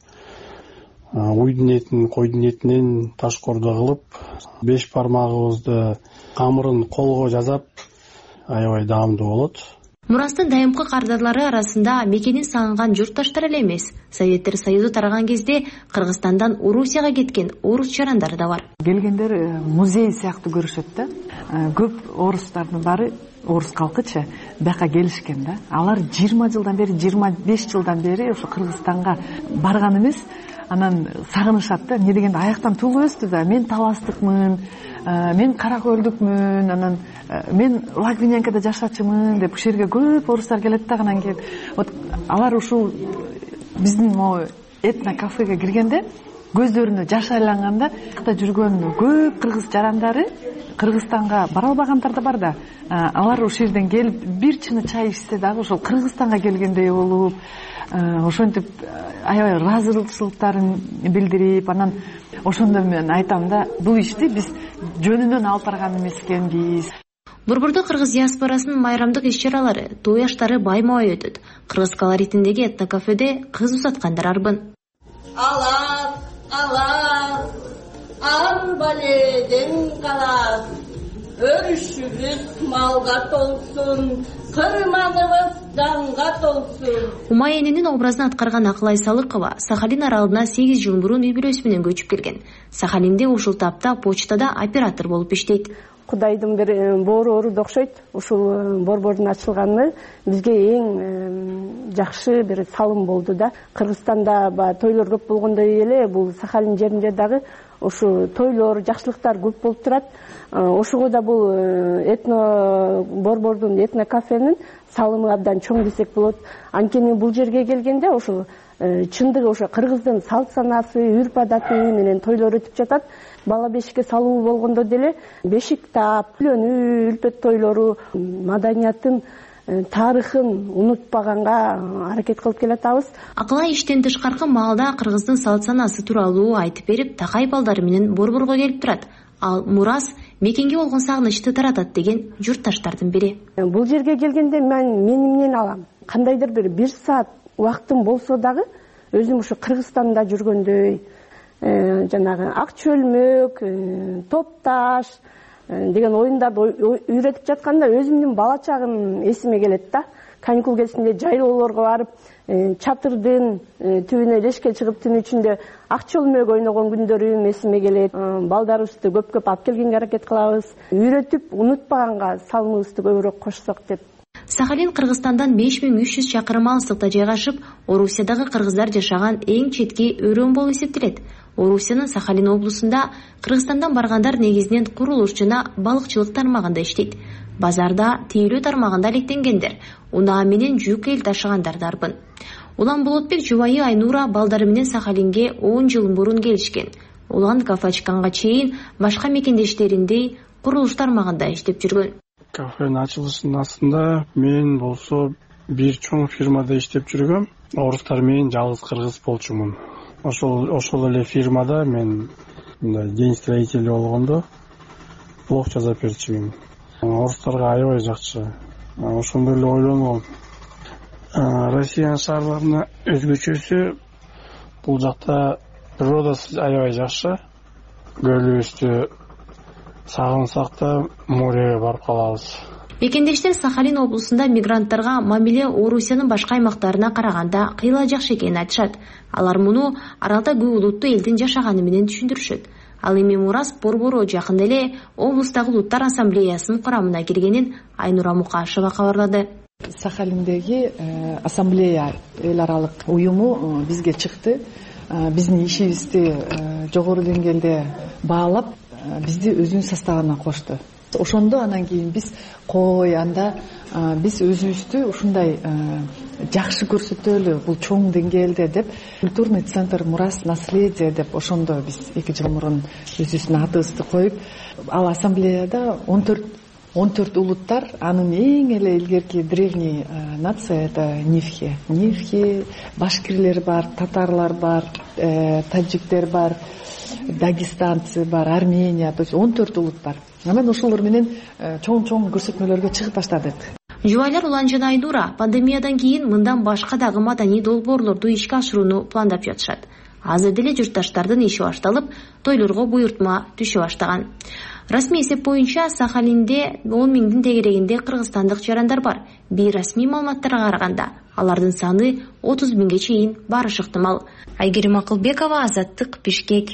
Уйдун этин, койдун этинен ташкордо кылып, беш бармагыбызды камырын колго жасап, аябай даамдуу болот. Мурастын дайымкы кардарлары арасында мекенин сагынган журтташтар эле эмес. Советтер Союзу тараган кезде Кыргызстандан Орусияга кеткен орус жарандары да бар. Келгендер музей сыяктуу көрүшөт да. Көп орустардын баары, орус калкычы бияка келишкен да. Алар жыйырма жылдан бери, жыйырма беш жылдан бери ошо Кыргызстанга барган эмес. Анан сагынышат да. Не дегенде аяктан туулуп өстү да. Мен таластыкмын, мен Каракөлдүкмүн, анан мен Лагвиненкада жашачумун деп ушул жерге көп орустар келет да. Анан кийин вот алар ушул биздин могу этно кафеге киргенде көздөрүнө жаш айланганда жүргөн көп кыргыз жарандары Кыргызстанга бара албагандар да бар да, алар ошол жерден келип бир чыны чай ичсе дагы ошол Кыргызстанга келгендей болуп, ошентип аябай ыраазычылыктарын билдирип, анан ошондо мен айтам да, бул ишти биз жөнүнөн алып барган эмес экенбиз. Борбордо кыргыз диаспорасынын майрамдык иш-чаралары, той аштары байма-бай өтөт. Кыргыз колоритиндеги этнокафеде кыз узаткандар арбын. Алас, алас, арбаледен калас, өрүшүбүз малга толсун, кырманыбыз жанга толсун. Умай эненин образын аткарган Акылай Салыкова Сахалин аралына сегиз жыл мурун үй бүлөсү менен көчүп келген. Сахалинде ушул тапта почтада оператор болуп иштейт. Кудайдын бир боору окшойт. Ушул борбордун ачылганы бизге эң жакшы бир салым болду да. Кыргызстанда ба тойлор көп болгондой эле бул Сахалин жеринде дагы ушу тойлор, жакшылыктар көп болуп турат. Ошого да бул этно борбордун этно кафенин салымы абдан чоң десек болот. Анткени бул жерге келгенде ошол чындыгы ошо кыргыздын салт санасы, үрп адаты менен тойлор өтүп жатат. Бала бешикке салуу болгондо деле бешик таап, үйлөнүү, үлпөт тойлору, маданиятын, тарыхын унутпаганга аракет кылып келатабыз. Акылай иштен тышкаркы маалда кыргыздын салт санасы тууралуу айтып берип, такай балдары менен борборго келип турат. Ал Мурас мекенге болгон сагынычты таратат деген журтташтардын бири. Бул жерге келгенде мен менимнен алам. Кандайдыр бир бир саат убактым болсо дагы өзүм ушу Кыргызстанда жүргөндөй, жанагы ак чөлмөк, топташ деген оюндарды үйрөтүп жатканда өзүмдүн бала чагым эсиме келет да. Каникул кезинде жайлоолорго барып, чатырдын түбүнө лешке чыгып түн ичинде ак чөлмөк ойногон күндөрүм эсиме келет. Балдарыбызды көп-көп алып келгенге аракет кылабыз. Үйрөтүп, унутпаганга салымыбызды көбүрөөк кошсок деп. Сахалин Кыргызстандан беш миң үч жүз чакырым алыстыкта жайгашып, Орусиядагы кыргыздар жашаган эң четки өрөөн болуп эсептелет. Орусиянын Сахалин облусунда Кыргызстандан баргандар негизинен курулуш жана балыкчылык тармагында иштейт. Базарда тейлөө тармагында алектенгендер, унаа менен жүк эл ташыгандар арбын. Улан Болотбек жубайы Айнура балдары менен Сахалинге он жыл мурун келишкен. Улан кафе чейин башка мекендештериндей курулуш тармагында иштеп жүргөн. Кафенин ачылышынын астында мен болсо бир чоң фирмада иштеп жүргөм. Орустар менен жалгыз кыргыз болчумун. Ошол ошол эле фирмада мен мындай день строитель болгондо блог жазып берчүмүн. Орустарга аябай жакшы. Ошондой эле ойлонгом. Россиянын шаарларына өзгөчөсү бул жакта природасы аябай жакшы. Көлүбүздү сагынсак да моряга барып калабыз. Мекендештер Сахалин облусунда мигранттарга мамиле Орусиянын башка аймактарына караганда кыйла жакшы экенин айтышат. Алар муну аралда көп улуттуу элдин жашаганы менен түшүндүрүшөт. Ал эми Мурас борбору жакында эле облустагы улуттар ассамблеясынын курамына киргенин Айнура Мукашева кабарлады. Сахалиндеги ассамблея эл аралык уюму бизге чыкты. Биздин ишибизди жогору деңгээлде баалап, бизди өзүнүн составына кошту. Ошондо анан кийин биз кой анда биз өзүбүздү ушундай жакшы көрсөтөлү, бул чоң деңгээлде деп культурный центр Мурас наследие деп ошондо биз эки жыл мурун өзүбүздүн атыбызды коюп, ал ассамблеяда он төрт улуттар, анын эң эле илгерки древний нация это нивхи. Нивхи, башкирлер бар, татарлар бар, таджиктер бар, дагестанцы бар, Армения, то есть он төрт улут бар. Анан ошолор менен чоң-чоң көрсөтмөлөргө чыгып баштадык. Жубайлар Улан жана Айнура пандемиядан кийин мындан башка дагы маданий долбоорлорду ишке ашырууну пландап жатышат. Азыр деле журтташтардын иши башталып, тойлорго буйртма түшө баштаган. Расмий эсеп боюнча Сахалинде он миңдин тегерегинде кыргызстандык жарандар бар. Бейрасмий маалыматтарга караганда алардын саны отуз миңге чейин барышы ыктымал. Айгерим Акылбекова, Азаттык, Бишкек.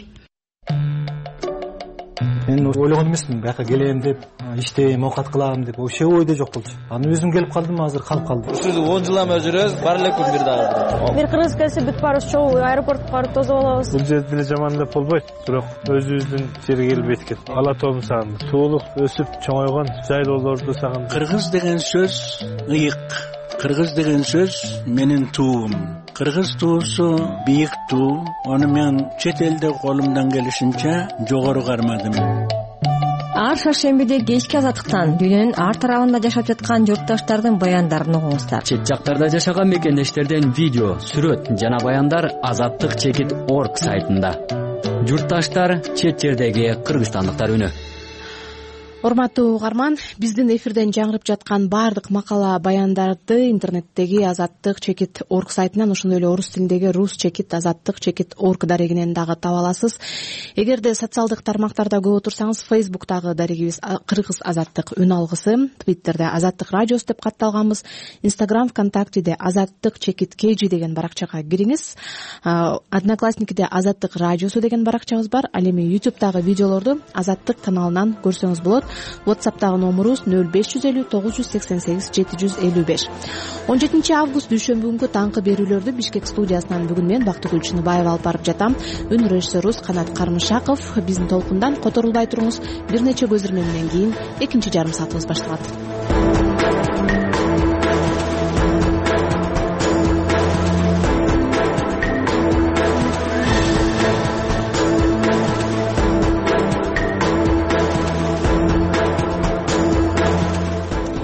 Мен ойлогон эмесмин, бияка келем деп, иштейм, оокат кылам деп, вообще ойдо жок болчу. Аны өзүм келип калдым, азыр калып калдым. Ушул он жылдан бери жүрөбүз, бар эле күн бир дагы. Бир кыргыз келсе бүт барыбыз чогуу аэропортко барып тосуп алабыз. Бул жерде деле жамандап болбойт, бирок өзүбүздүн жерге келип эткет. Ала тообун сагындым. Суулук өсүп чоңойгон жайлоолорду сагындым. Кыргыз деген сөз ыйык. Кыргыз деген сөз менин туум. кыргыз туусу бийик туу, аны мен чет элде колумдан келишинче жогору кармадым. Ар шаршембиде кечки азаттыктан дүйнөнүн ар тарабында жашап жаткан журтташтардын баяндарын угуңуздар. Чет жактарда жашаган мекендештерден видео, сүрөт жана баяндар азаттык чекит точка орг сайтында. Журтташтар, чет жердеги кыргызстандыктар үнү. Урматтуу угарман, биздин эфирден жаңырып жаткан баардык макала баяндарды интернеттеги азаттык чекит точка орг сайтынан, ошондой эле орус тилиндеги рус чекит азаттык чекит точка орг дарегинен дагы таба аласыз. Эгерде социалдык тармактарда көп отурсаңыз, Facebook'тагы дарегибиз Кыргыз азаттык үн алгысы, Twitterде азаттык радиосу деп катталганбыз, Instagram, ВКонтактеде азаттык чекит kg деген баракчага кириңиз. Одноклассникиде азаттык радиосу деген баракчабыз бар. Ал эми YouTube'дагы видеолорду азаттык каналынан көрсөңүз болот. WhatsApp'тагы номерубуз нөл беш жүз элүү тогуз жүз сексен сегиз жети жүз элүү беш. он жетинчи август дүйшөмбү күнкү таңкы берүүлөрдү Бишкек студиясынан бүгүн мен Бактыгүл Чыныбаева алып барып жатам. Үн режиссерубуз Канат Кармышаков. Биздин толкундан которулбай туруңуз. Бир нече көзөрмөндөн кийин экинчи жарым саатыбыз башталат.